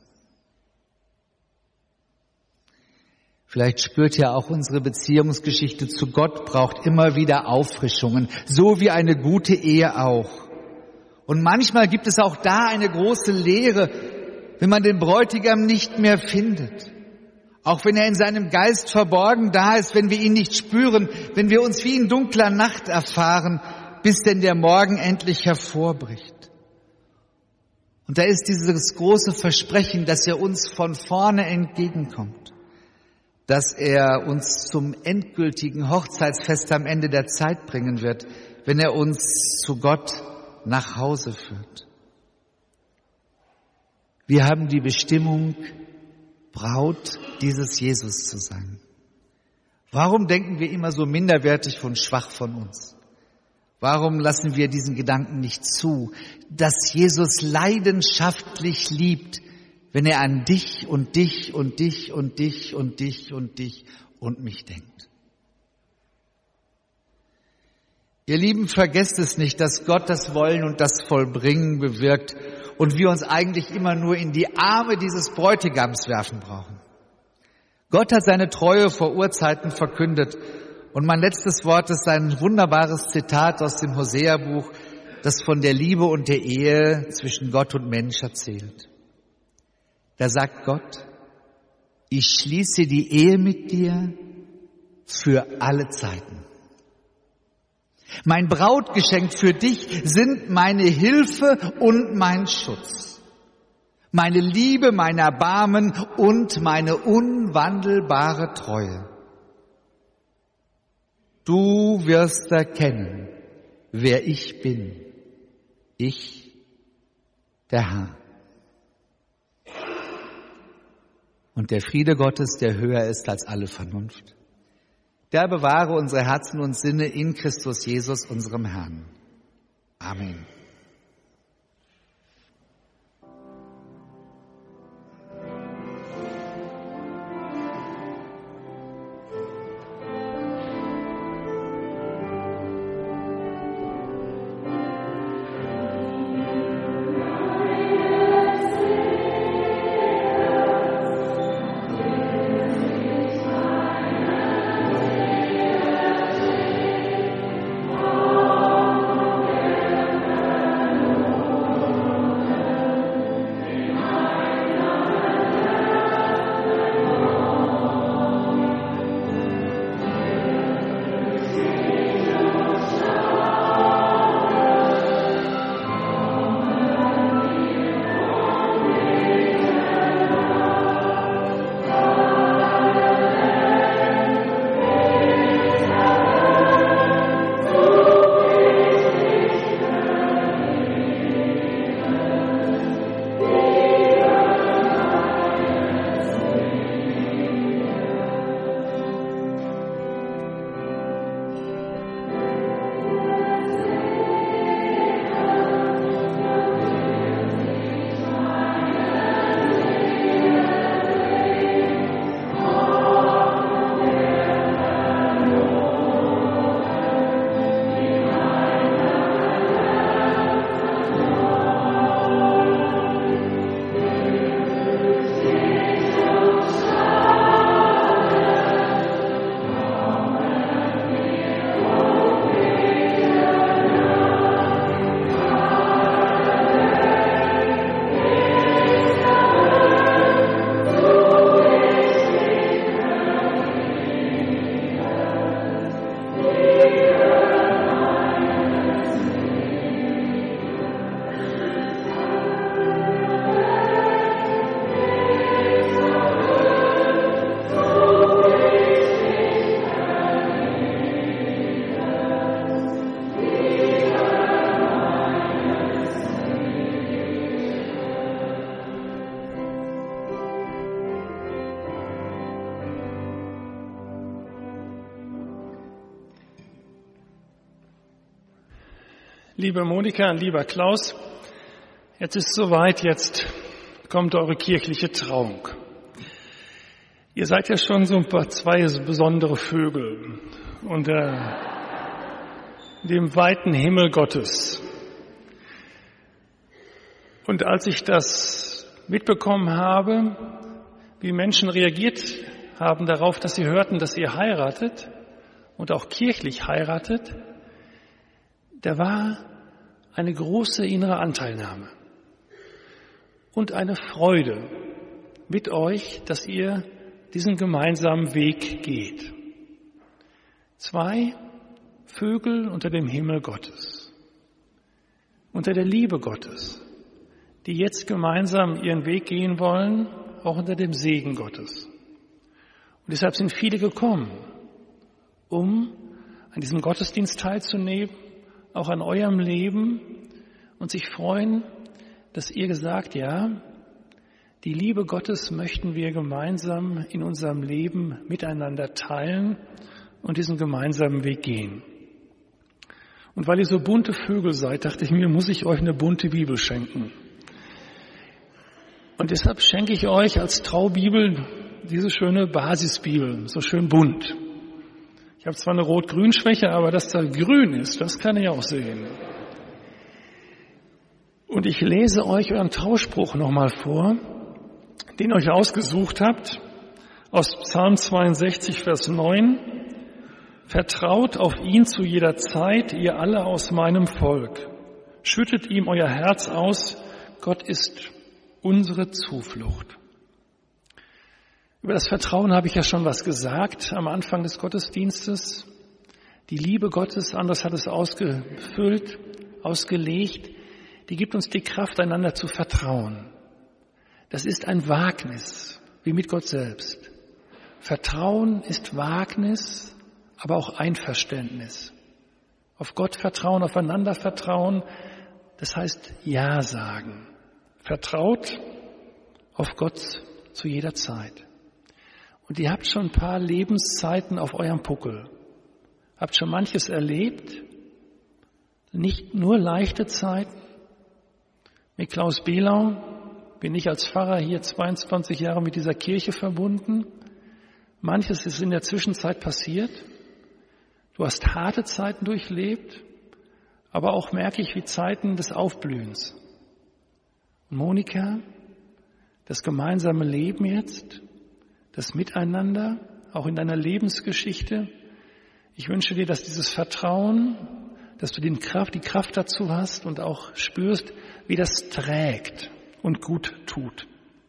Vielleicht spürt ihr auch, unsere Beziehungsgeschichte zu Gott braucht immer wieder Auffrischungen, so wie eine gute Ehe auch. Und manchmal gibt es auch da eine große Leere, wenn man den Bräutigam nicht mehr findet. Auch wenn er in seinem Geist verborgen da ist, wenn wir ihn nicht spüren, wenn wir uns wie in dunkler Nacht erfahren, bis denn der Morgen endlich hervorbricht. Und da ist dieses große Versprechen, dass er uns von vorne entgegenkommt, dass er uns zum endgültigen Hochzeitsfest am Ende der Zeit bringen wird, wenn er uns zu Gott nach Hause führt. Wir haben die Bestimmung, Braut dieses Jesus zu sein. Warum denken wir immer so minderwertig und schwach von uns? Warum lassen wir diesen Gedanken nicht zu, dass Jesus leidenschaftlich liebt, wenn er an dich und dich und dich und dich und dich und dich und mich denkt? Ihr Lieben, vergesst es nicht, dass Gott das Wollen und das Vollbringen bewirkt und wir uns eigentlich immer nur in die Arme dieses Bräutigams werfen brauchen. Gott hat seine Treue vor Urzeiten verkündet. Und mein letztes Wort ist ein wunderbares Zitat aus dem Hosea-Buch, das von der Liebe und der Ehe zwischen Gott und Mensch erzählt. Da sagt Gott: Ich schließe die Ehe mit dir für alle Zeiten. Mein Brautgeschenk für dich sind meine Hilfe und mein Schutz, meine Liebe, mein Erbarmen und meine unwandelbare Treue. Du wirst erkennen, wer ich bin, ich, der Herr. Und der Friede Gottes, der höher ist als alle Vernunft, der bewahre unsere Herzen und Sinne in Christus Jesus, unserem Herrn. Amen. Liebe Monika, lieber Klaus, jetzt ist soweit, jetzt kommt eure kirchliche Trauung. Ihr seid ja schon so zwei besondere Vögel unter dem weiten Himmel Gottes. Und als ich das mitbekommen habe, wie Menschen reagiert haben darauf, dass sie hörten, dass ihr heiratet und auch kirchlich heiratet, da war eine große innere Anteilnahme und eine Freude mit euch, dass ihr diesen gemeinsamen Weg geht. Zwei Vögel unter dem Himmel Gottes, unter der Liebe Gottes, die jetzt gemeinsam ihren Weg gehen wollen, auch unter dem Segen Gottes. Und deshalb sind viele gekommen, um an diesem Gottesdienst teilzunehmen, auch an eurem Leben und sich freuen, dass ihr gesagt, ja, die Liebe Gottes möchten wir gemeinsam in unserem Leben miteinander teilen und diesen gemeinsamen Weg gehen. Und weil ihr so bunte Vögel seid, dachte ich mir, muss ich euch eine bunte Bibel schenken. Und deshalb schenke ich euch als Traubibel diese schöne Basisbibel, so schön bunt. Ich habe zwar eine Rot-Grün-Schwäche, aber dass da grün ist, das kann ich auch sehen. Und ich lese euch euren Trauspruch nochmal vor, den ihr euch ausgesucht habt, aus Psalm 62, Vers 9. Vertraut auf ihn zu jeder Zeit, ihr alle aus meinem Volk. Schüttet ihm euer Herz aus, Gott ist unsere Zuflucht. Über das Vertrauen habe ich ja schon was gesagt am Anfang des Gottesdienstes. Die Liebe Gottes, anders hat es ausgefüllt, ausgelegt, die gibt uns die Kraft, einander zu vertrauen. Das ist ein Wagnis, wie mit Gott selbst. Vertrauen ist Wagnis, aber auch Einverständnis. Auf Gott vertrauen, aufeinander vertrauen, das heißt Ja sagen. Vertraut auf Gott zu jeder Zeit. Und ihr habt schon ein paar Lebenszeiten auf eurem Puckel. Habt schon manches erlebt. Nicht nur leichte Zeiten. Mit Klaus Behlau bin ich als Pfarrer hier 22 Jahre mit dieser Kirche verbunden. Manches ist in der Zwischenzeit passiert. Du hast harte Zeiten durchlebt, aber auch merke ich, wie Zeiten des Aufblühens. Monika, das gemeinsame Leben jetzt, das Miteinander, auch in deiner Lebensgeschichte. Ich wünsche dir, dass dieses Vertrauen, dass du die Kraft dazu hast und auch spürst, wie das trägt und gut tut.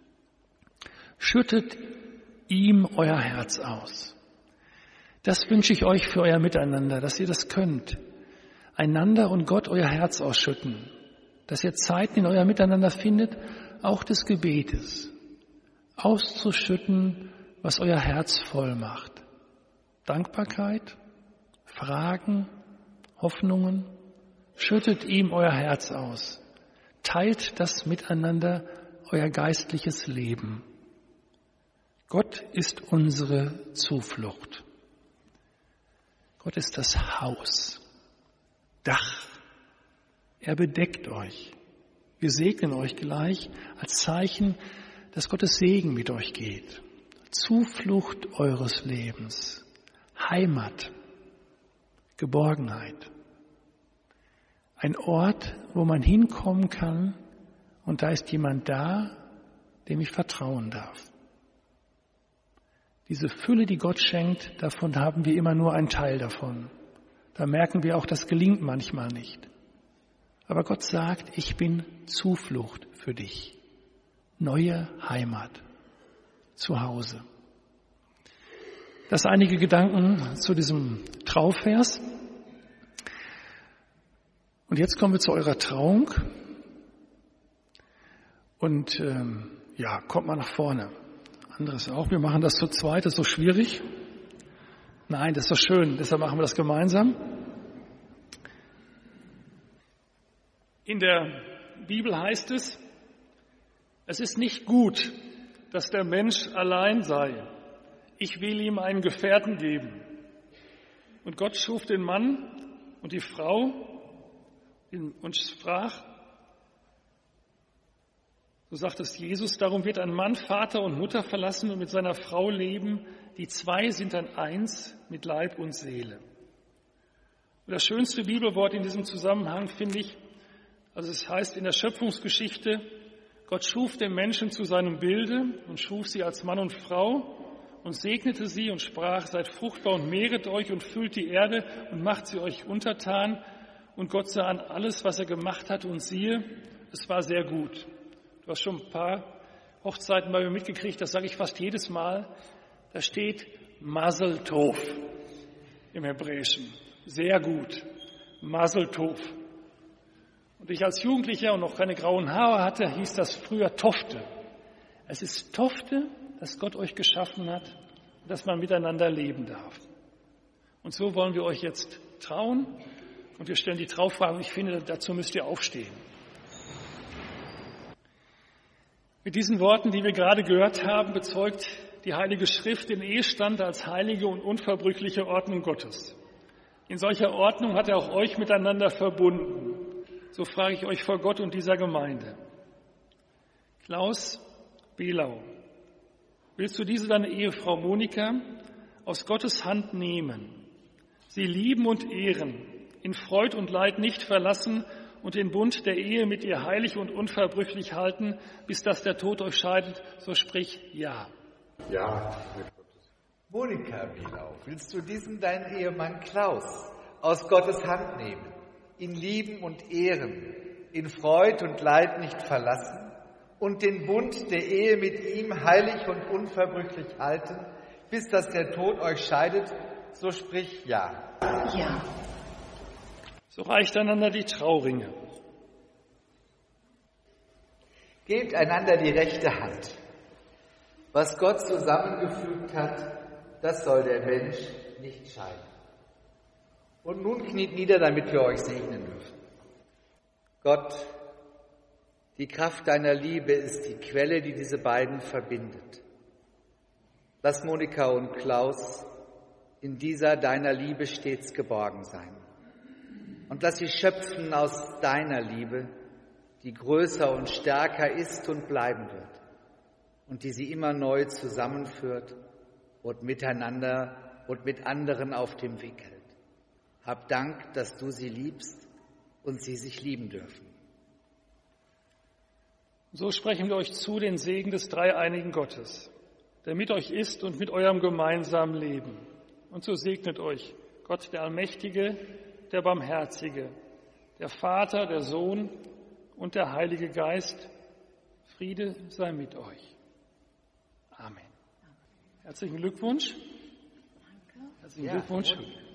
Schüttet ihm euer Herz aus. Das wünsche ich euch für euer Miteinander, dass ihr das könnt. Einander und Gott euer Herz ausschütten. Dass ihr Zeiten in euer Miteinander findet, auch des Gebetes. Auszuschütten, was euer Herz voll macht. Dankbarkeit, Fragen, Hoffnungen. Schüttet ihm euer Herz aus. Teilt das miteinander, euer geistliches Leben. Gott ist unsere Zuflucht. Gott ist das Haus, Dach. Er bedeckt euch. Wir segnen euch gleich als Zeichen, dass Gottes Segen mit euch geht. Zuflucht eures Lebens, Heimat, Geborgenheit. Ein Ort, wo man hinkommen kann und da ist jemand da, dem ich vertrauen darf. Diese Fülle, die Gott schenkt, davon haben wir immer nur einen Teil davon. Da merken wir auch, das gelingt manchmal nicht. Aber Gott sagt, ich bin Zuflucht für dich. Neue Heimat, zu Hause. Das einige Gedanken zu diesem Trauvers. Und jetzt kommen wir zu eurer Trauung. Und kommt mal nach vorne. Anderes auch. Wir machen das zu zweit, das ist so schwierig. Nein, das ist doch schön, deshalb machen wir das gemeinsam. In der Bibel heißt es, es ist nicht gut, dass der Mensch allein sei. Ich will ihm einen Gefährten geben. Und Gott schuf den Mann und die Frau und sprach, so sagt es Jesus, darum wird ein Mann Vater und Mutter verlassen und mit seiner Frau leben. Die zwei sind dann eins mit Leib und Seele. Und das schönste Bibelwort in diesem Zusammenhang finde ich, also es heißt in der Schöpfungsgeschichte, Gott schuf den Menschen zu seinem Bilde und schuf sie als Mann und Frau und segnete sie und sprach, seid fruchtbar und mehret euch und füllt die Erde und macht sie euch untertan. Und Gott sah an alles, was er gemacht hat, und siehe, es war sehr gut. Du hast schon ein paar Hochzeiten bei mir mitgekriegt, das sage ich fast jedes Mal. Da steht Mazel Tov im Hebräischen. Sehr gut. Mazel Tov. Und ich als Jugendlicher und noch keine grauen Haare hatte, hieß das früher Tofte. Es ist Tofte, dass Gott euch geschaffen hat und dass man miteinander leben darf. Und so wollen wir euch jetzt trauen und wir stellen die Traufrage und ich finde, dazu müsst ihr aufstehen. Mit diesen Worten, die wir gerade gehört haben, bezeugt die Heilige Schrift den Ehestand als heilige und unverbrüchliche Ordnung Gottes. In solcher Ordnung hat er auch euch miteinander verbunden. So frage ich euch vor Gott und dieser Gemeinde. Klaus Belau, willst du diese deine Ehefrau Monika aus Gottes Hand nehmen, sie lieben und ehren, in Freud und Leid nicht verlassen und den Bund der Ehe mit ihr heilig und unverbrüchlich halten, bis dass der Tod euch scheidet, so sprich ja. Ja. Monika Belau, willst du diesen deinen Ehemann Klaus aus Gottes Hand nehmen, ihn lieben und ehren, in Freud und Leid nicht verlassen und den Bund der Ehe mit ihm heilig und unverbrüchlich halten, bis dass der Tod euch scheidet, so sprich ja. Ja. So reicht einander die Trauringe. Gebt einander die rechte Hand. Was Gott zusammengefügt hat, das soll der Mensch nicht scheiden. Und nun kniet nieder, damit wir euch segnen dürfen. Gott, die Kraft deiner Liebe ist die Quelle, die diese beiden verbindet. Lass Monika und Klaus in dieser deiner Liebe stets geborgen sein. Und lass sie schöpfen aus deiner Liebe, die größer und stärker ist und bleiben wird und die sie immer neu zusammenführt und miteinander und mit anderen auf dem Weg hält. Hab Dank, dass du sie liebst und sie sich lieben dürfen. So sprechen wir euch zu den Segen des dreieinigen Gottes, der mit euch ist und mit eurem gemeinsamen Leben. Und so segnet euch Gott, der Allmächtige, der Barmherzige, der Vater, der Sohn und der Heilige Geist. Friede sei mit euch. Amen. Herzlichen Glückwunsch. Herzlichen Glückwunsch.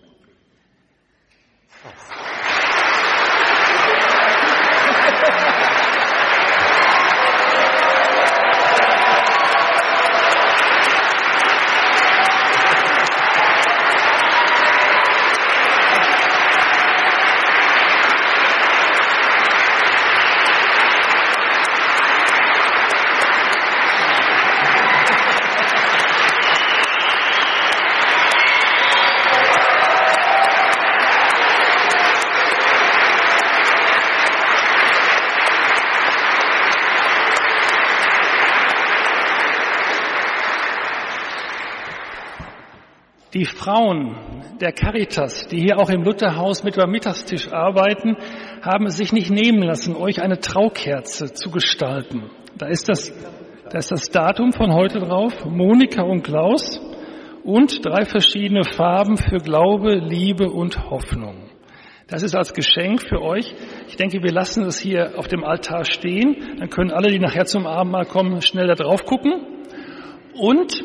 Die Frauen der Caritas, die hier auch im Lutherhaus mit beim Mittagstisch arbeiten, haben es sich nicht nehmen lassen, euch eine Traukerze zu gestalten. Da ist das Datum von heute drauf, Monika und Klaus, und 3 verschiedene Farben für Glaube, Liebe und Hoffnung. Das ist als Geschenk für euch. Ich denke, wir lassen es hier auf dem Altar stehen. Dann können alle, die nachher zum Abendmahl kommen, schnell da drauf gucken. Und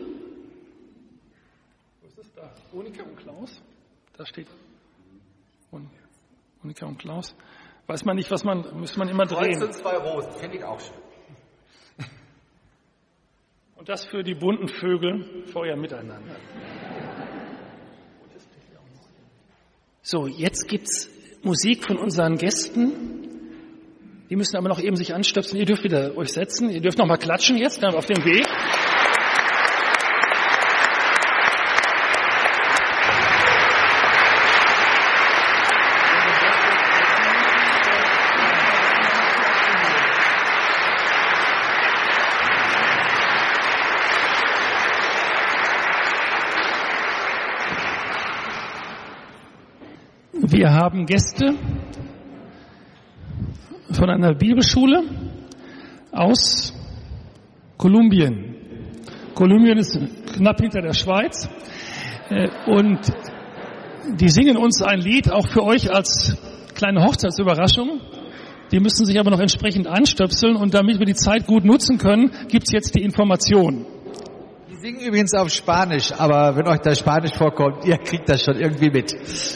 Monika und Klaus, da steht Monika und Klaus. Weiß man nicht, müsste man immer drehen. Kreuz und 2 Rosen, finde ich auch schön. Und das für die bunten Vögel für euer Miteinander. So, jetzt gibt's Musik von unseren Gästen. Die müssen aber noch eben sich anstöpseln. Ihr dürft wieder euch setzen. Ihr dürft noch mal klatschen jetzt, dann auf dem Weg. Wir haben Gäste von einer Bibelschule aus Kolumbien. Kolumbien ist knapp hinter der Schweiz. Und die singen uns ein Lied, auch für euch als kleine Hochzeitsüberraschung. Die müssen sich aber noch entsprechend anstöpseln. Und damit wir die Zeit gut nutzen können, gibt's jetzt die Information. Die singen übrigens auf Spanisch, aber wenn euch das Spanisch vorkommt, ihr kriegt das schon irgendwie mit.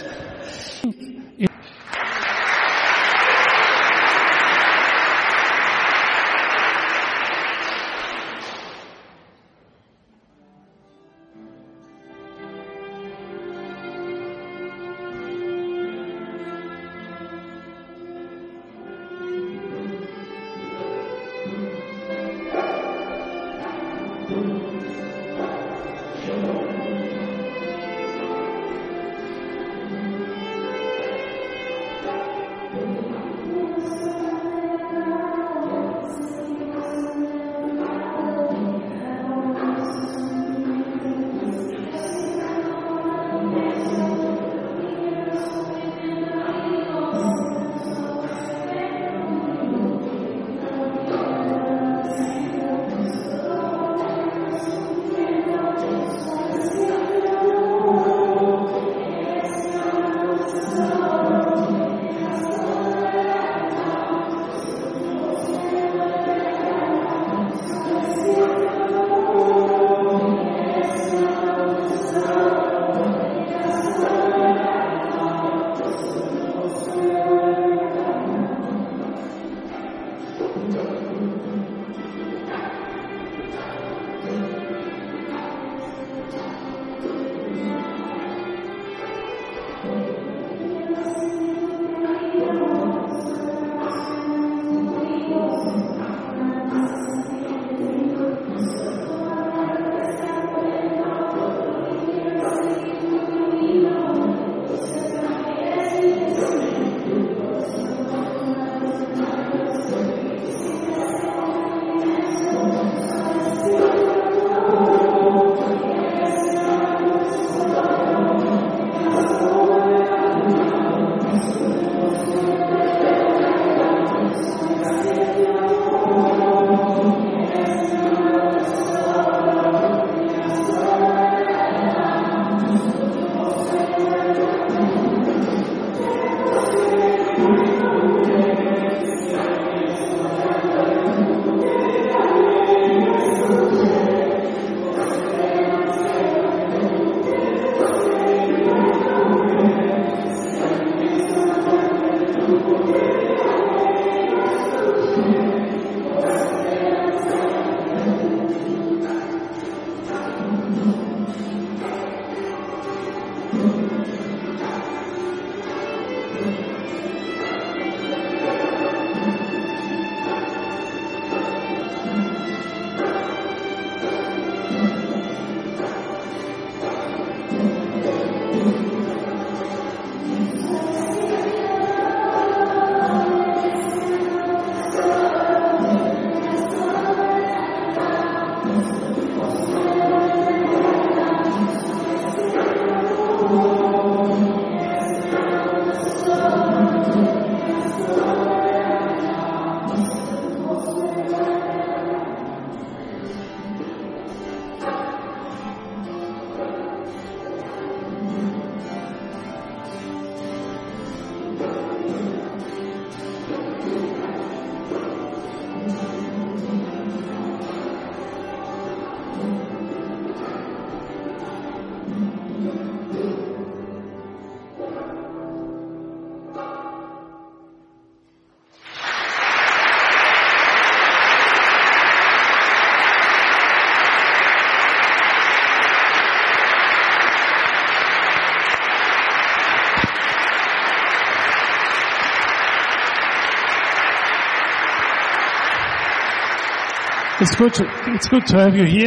It's good to have you here.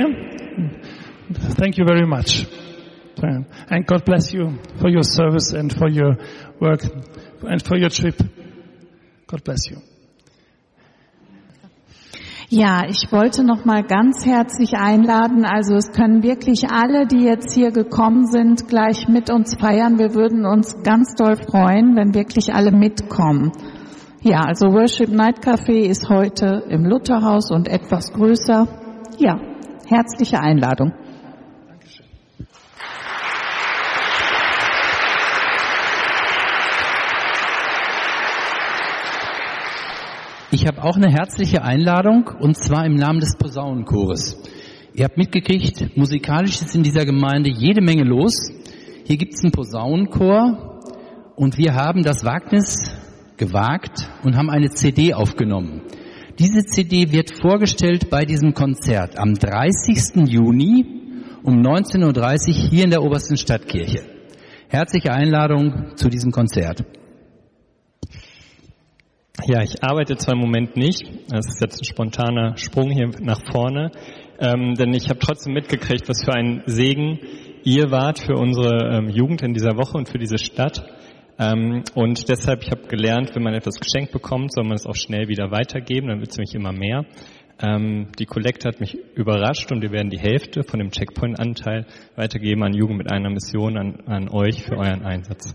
Thank you very much. And God bless you for your service and for your work and for your trip. God bless you. Ja, ich wollte noch mal ganz herzlich einladen. Also es können wirklich alle, die jetzt hier gekommen sind, gleich mit uns feiern. Wir würden uns ganz doll freuen, wenn wirklich alle mitkommen. Ja, also Worship Night Café ist heute im Lutherhaus und etwas größer. Ja, herzliche Einladung. Dankeschön. Ich habe auch eine herzliche Einladung, und zwar im Namen des Posaunenchores. Ihr habt mitgekriegt, musikalisch ist in dieser Gemeinde jede Menge los. Hier gibt's einen Posaunenchor und wir haben das Wagnis gewagt und haben eine CD aufgenommen. Diese CD wird vorgestellt bei diesem Konzert am 30. Juni um 19.30 Uhr hier in der Obersten Stadtkirche. Herzliche Einladung zu diesem Konzert. Ja, ich arbeite zwar im Moment nicht, das ist jetzt ein spontaner Sprung hier nach vorne, denn ich habe trotzdem mitgekriegt, was für ein Segen ihr wart für unsere Jugend in dieser Woche und für diese Stadt. Und deshalb, ich habe gelernt, wenn man etwas geschenkt bekommt, soll man es auch schnell wieder weitergeben, dann wird es nämlich immer mehr. Die Kollekte hat mich überrascht und wir werden die Hälfte von dem Checkpoint-Anteil weitergeben an Jugend mit einer Mission, an euch für euren Einsatz.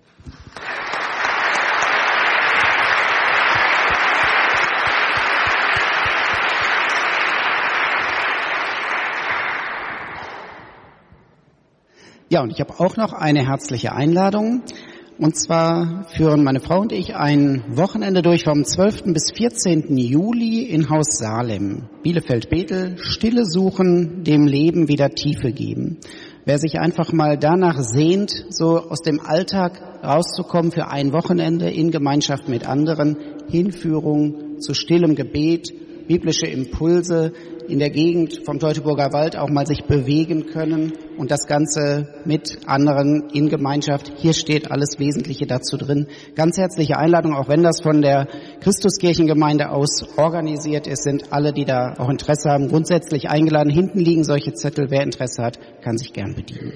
Ja, und ich habe auch noch eine herzliche Einladung. Und zwar führen meine Frau und ich ein Wochenende durch vom 12. bis 14. Juli in Haus Salem. Bielefeld-Bethel, Stille suchen, dem Leben wieder Tiefe geben. Wer sich einfach mal danach sehnt, so aus dem Alltag rauszukommen für ein Wochenende in Gemeinschaft mit anderen, Hinführung zu stillem Gebet, biblische Impulse in der Gegend vom Teutoburger Wald auch mal sich bewegen können und das Ganze mit anderen in Gemeinschaft. Hier steht alles Wesentliche dazu drin. Ganz herzliche Einladung, auch wenn das von der Christuskirchengemeinde aus organisiert ist, sind alle, die da auch Interesse haben, grundsätzlich eingeladen. Hinten liegen solche Zettel. Wer Interesse hat, kann sich gern bedienen.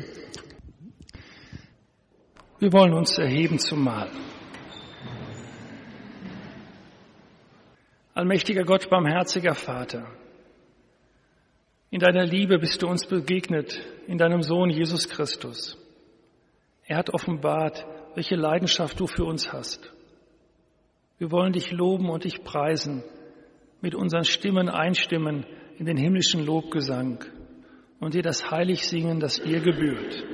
Wir wollen uns erheben zum Mahl. Allmächtiger Gott, barmherziger Vater, in deiner Liebe bist du uns begegnet, in deinem Sohn Jesus Christus. Er hat offenbart, welche Leidenschaft du für uns hast. Wir wollen dich loben und dich preisen, mit unseren Stimmen einstimmen in den himmlischen Lobgesang und dir das heilig singen, das dir gebührt.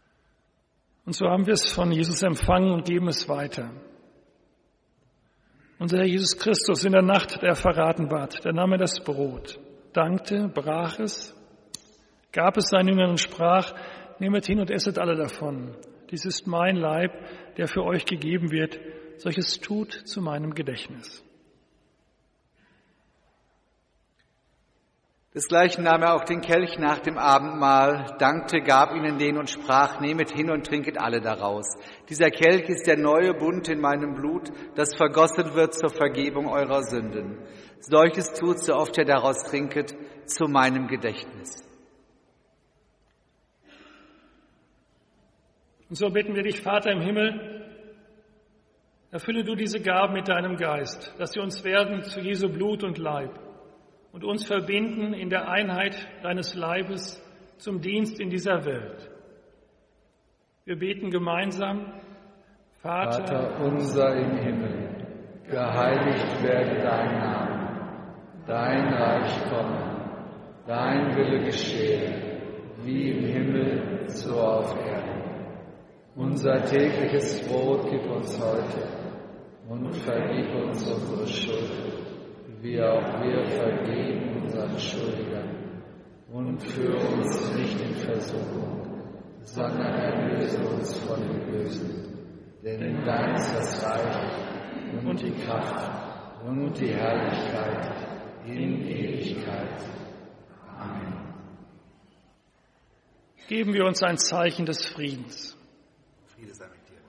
Und so haben wir es von Jesus empfangen und geben es weiter. Unser Herr Jesus Christus in der Nacht, der er verraten ward, da nahm er das Brot, dankte, brach es, gab es seinen Jüngern und sprach, nehmet hin und esset alle davon. Dies ist mein Leib, der für euch gegeben wird. Solches tut zu meinem Gedächtnis. Desgleichen nahm er auch den Kelch nach dem Abendmahl, dankte, gab ihnen den und sprach, nehmet hin und trinket alle daraus. Dieser Kelch ist der neue Bund in meinem Blut, das vergossen wird zur Vergebung eurer Sünden. Solches tut, so oft ihr daraus trinket, zu meinem Gedächtnis. Und so bitten wir dich, Vater im Himmel, erfülle du diese Gaben mit deinem Geist, dass sie uns werden zu Jesu Blut und Leib und uns verbinden in der Einheit deines Leibes zum Dienst in dieser Welt. Wir beten gemeinsam, Vater unser im Himmel, geheiligt werde dein Name, dein Reich komme, dein Wille geschehe, wie im Himmel, so auf Erden. Unser tägliches Brot gib uns heute und vergib uns unsere Schuld, wie auch wir vergeben unseren Schuldigern. Und führe uns nicht in Versuchung, sondern erlöse uns von dem Bösen. Denn dein ist das Reich und die Kraft und die Herrlichkeit in Ewigkeit. Amen. Geben wir uns ein Zeichen des Friedens. Friede sei mit dir.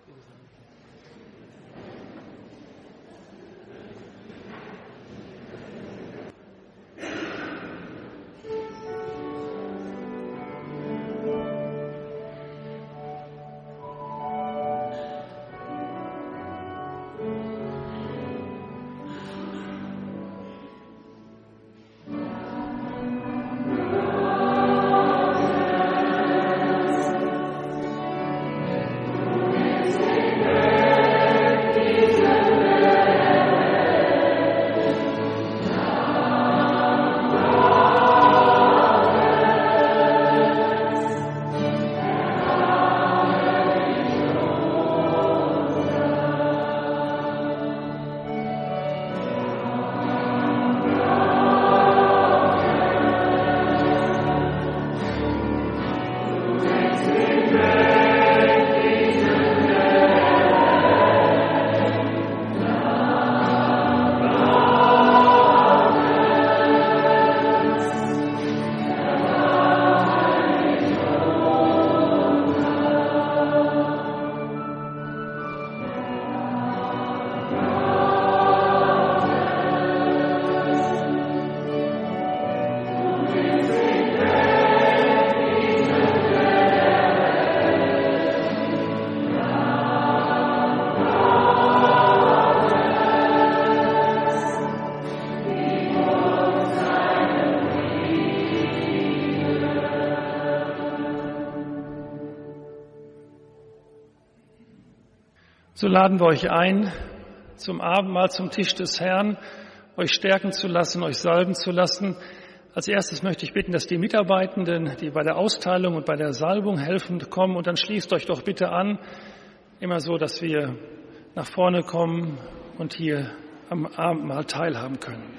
So laden wir euch ein, zum Abendmahl, zum Tisch des Herrn, euch stärken zu lassen, euch salben zu lassen. Als erstes möchte ich bitten, dass die Mitarbeitenden, die bei der Austeilung und bei der Salbung helfend kommen, und dann schließt euch doch bitte an, immer so, dass wir nach vorne kommen und hier am Abendmahl teilhaben können.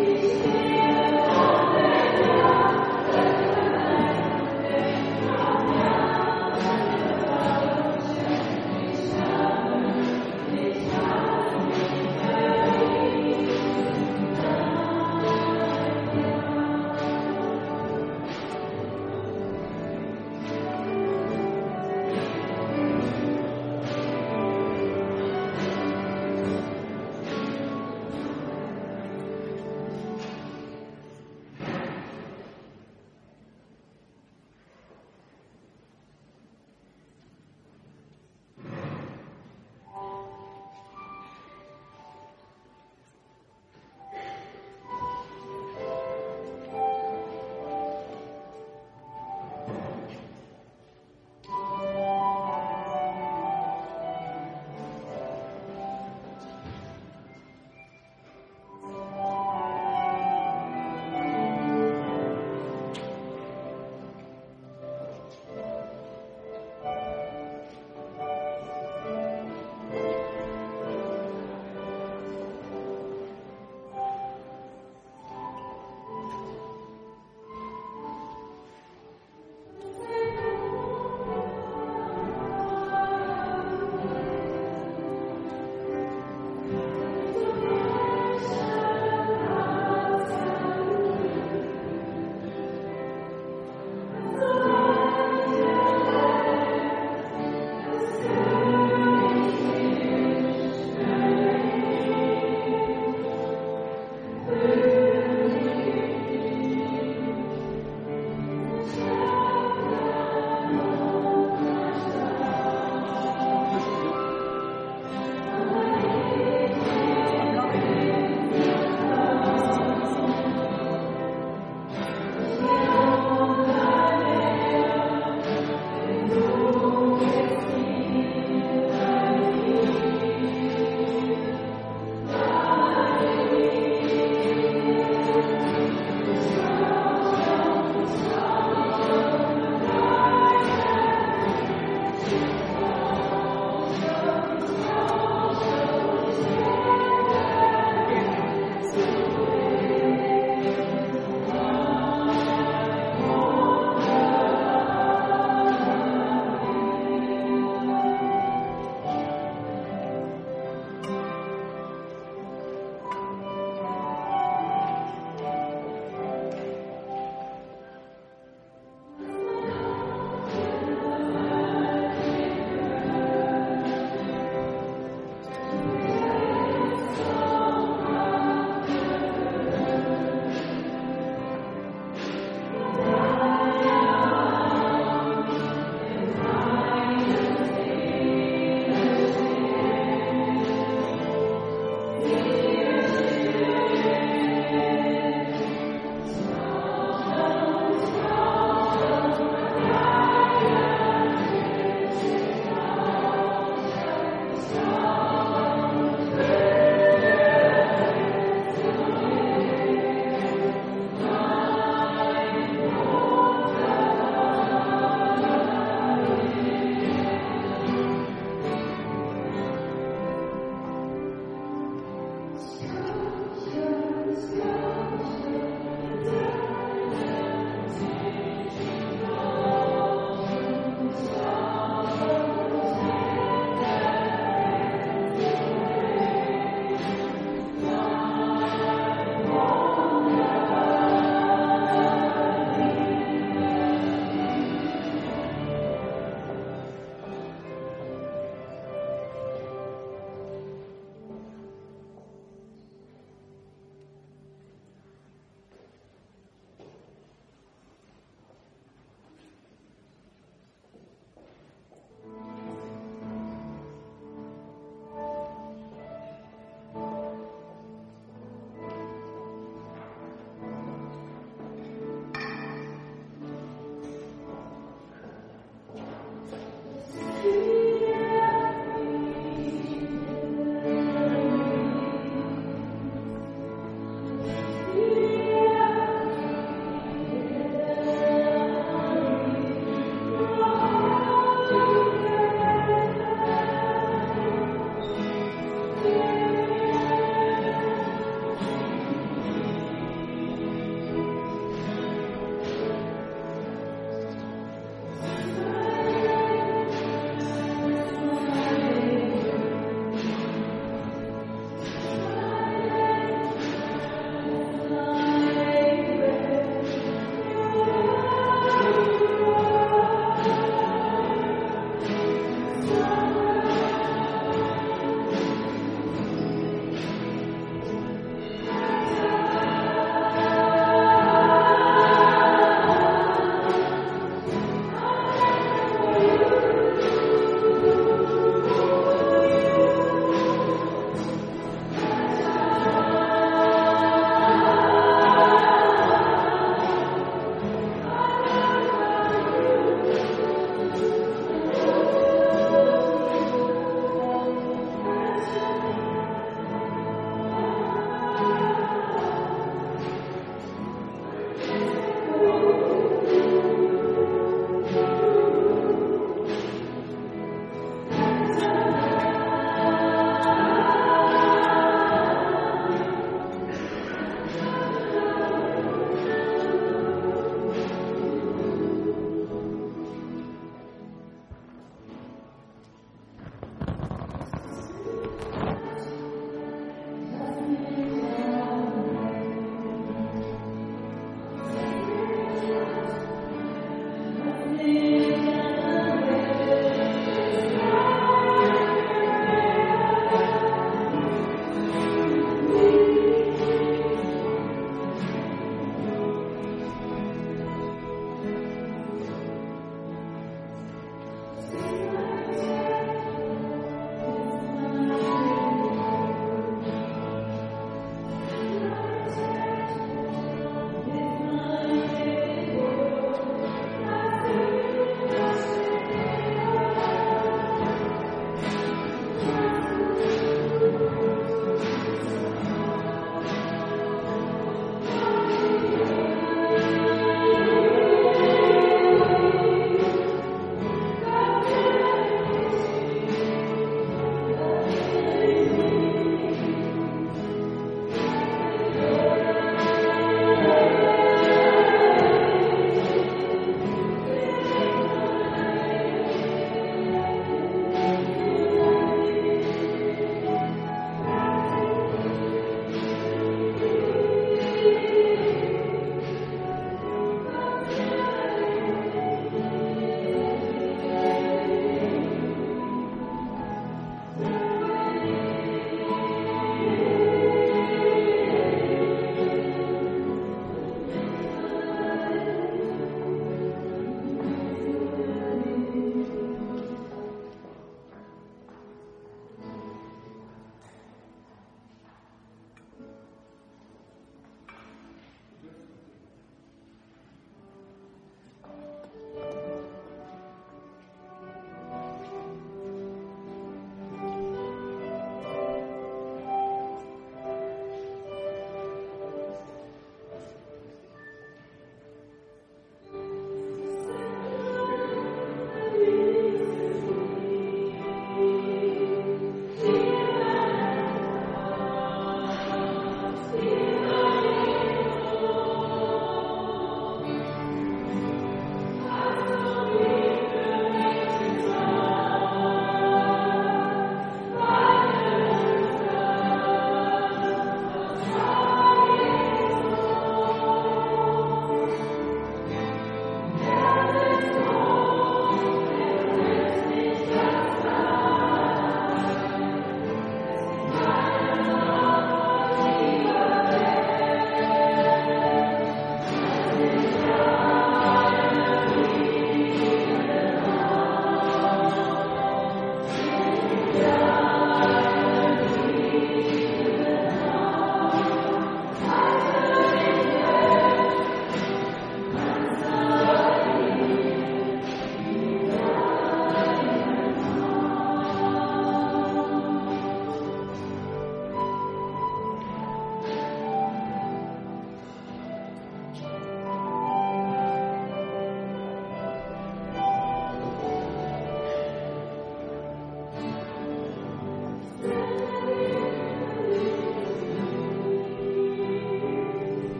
Ich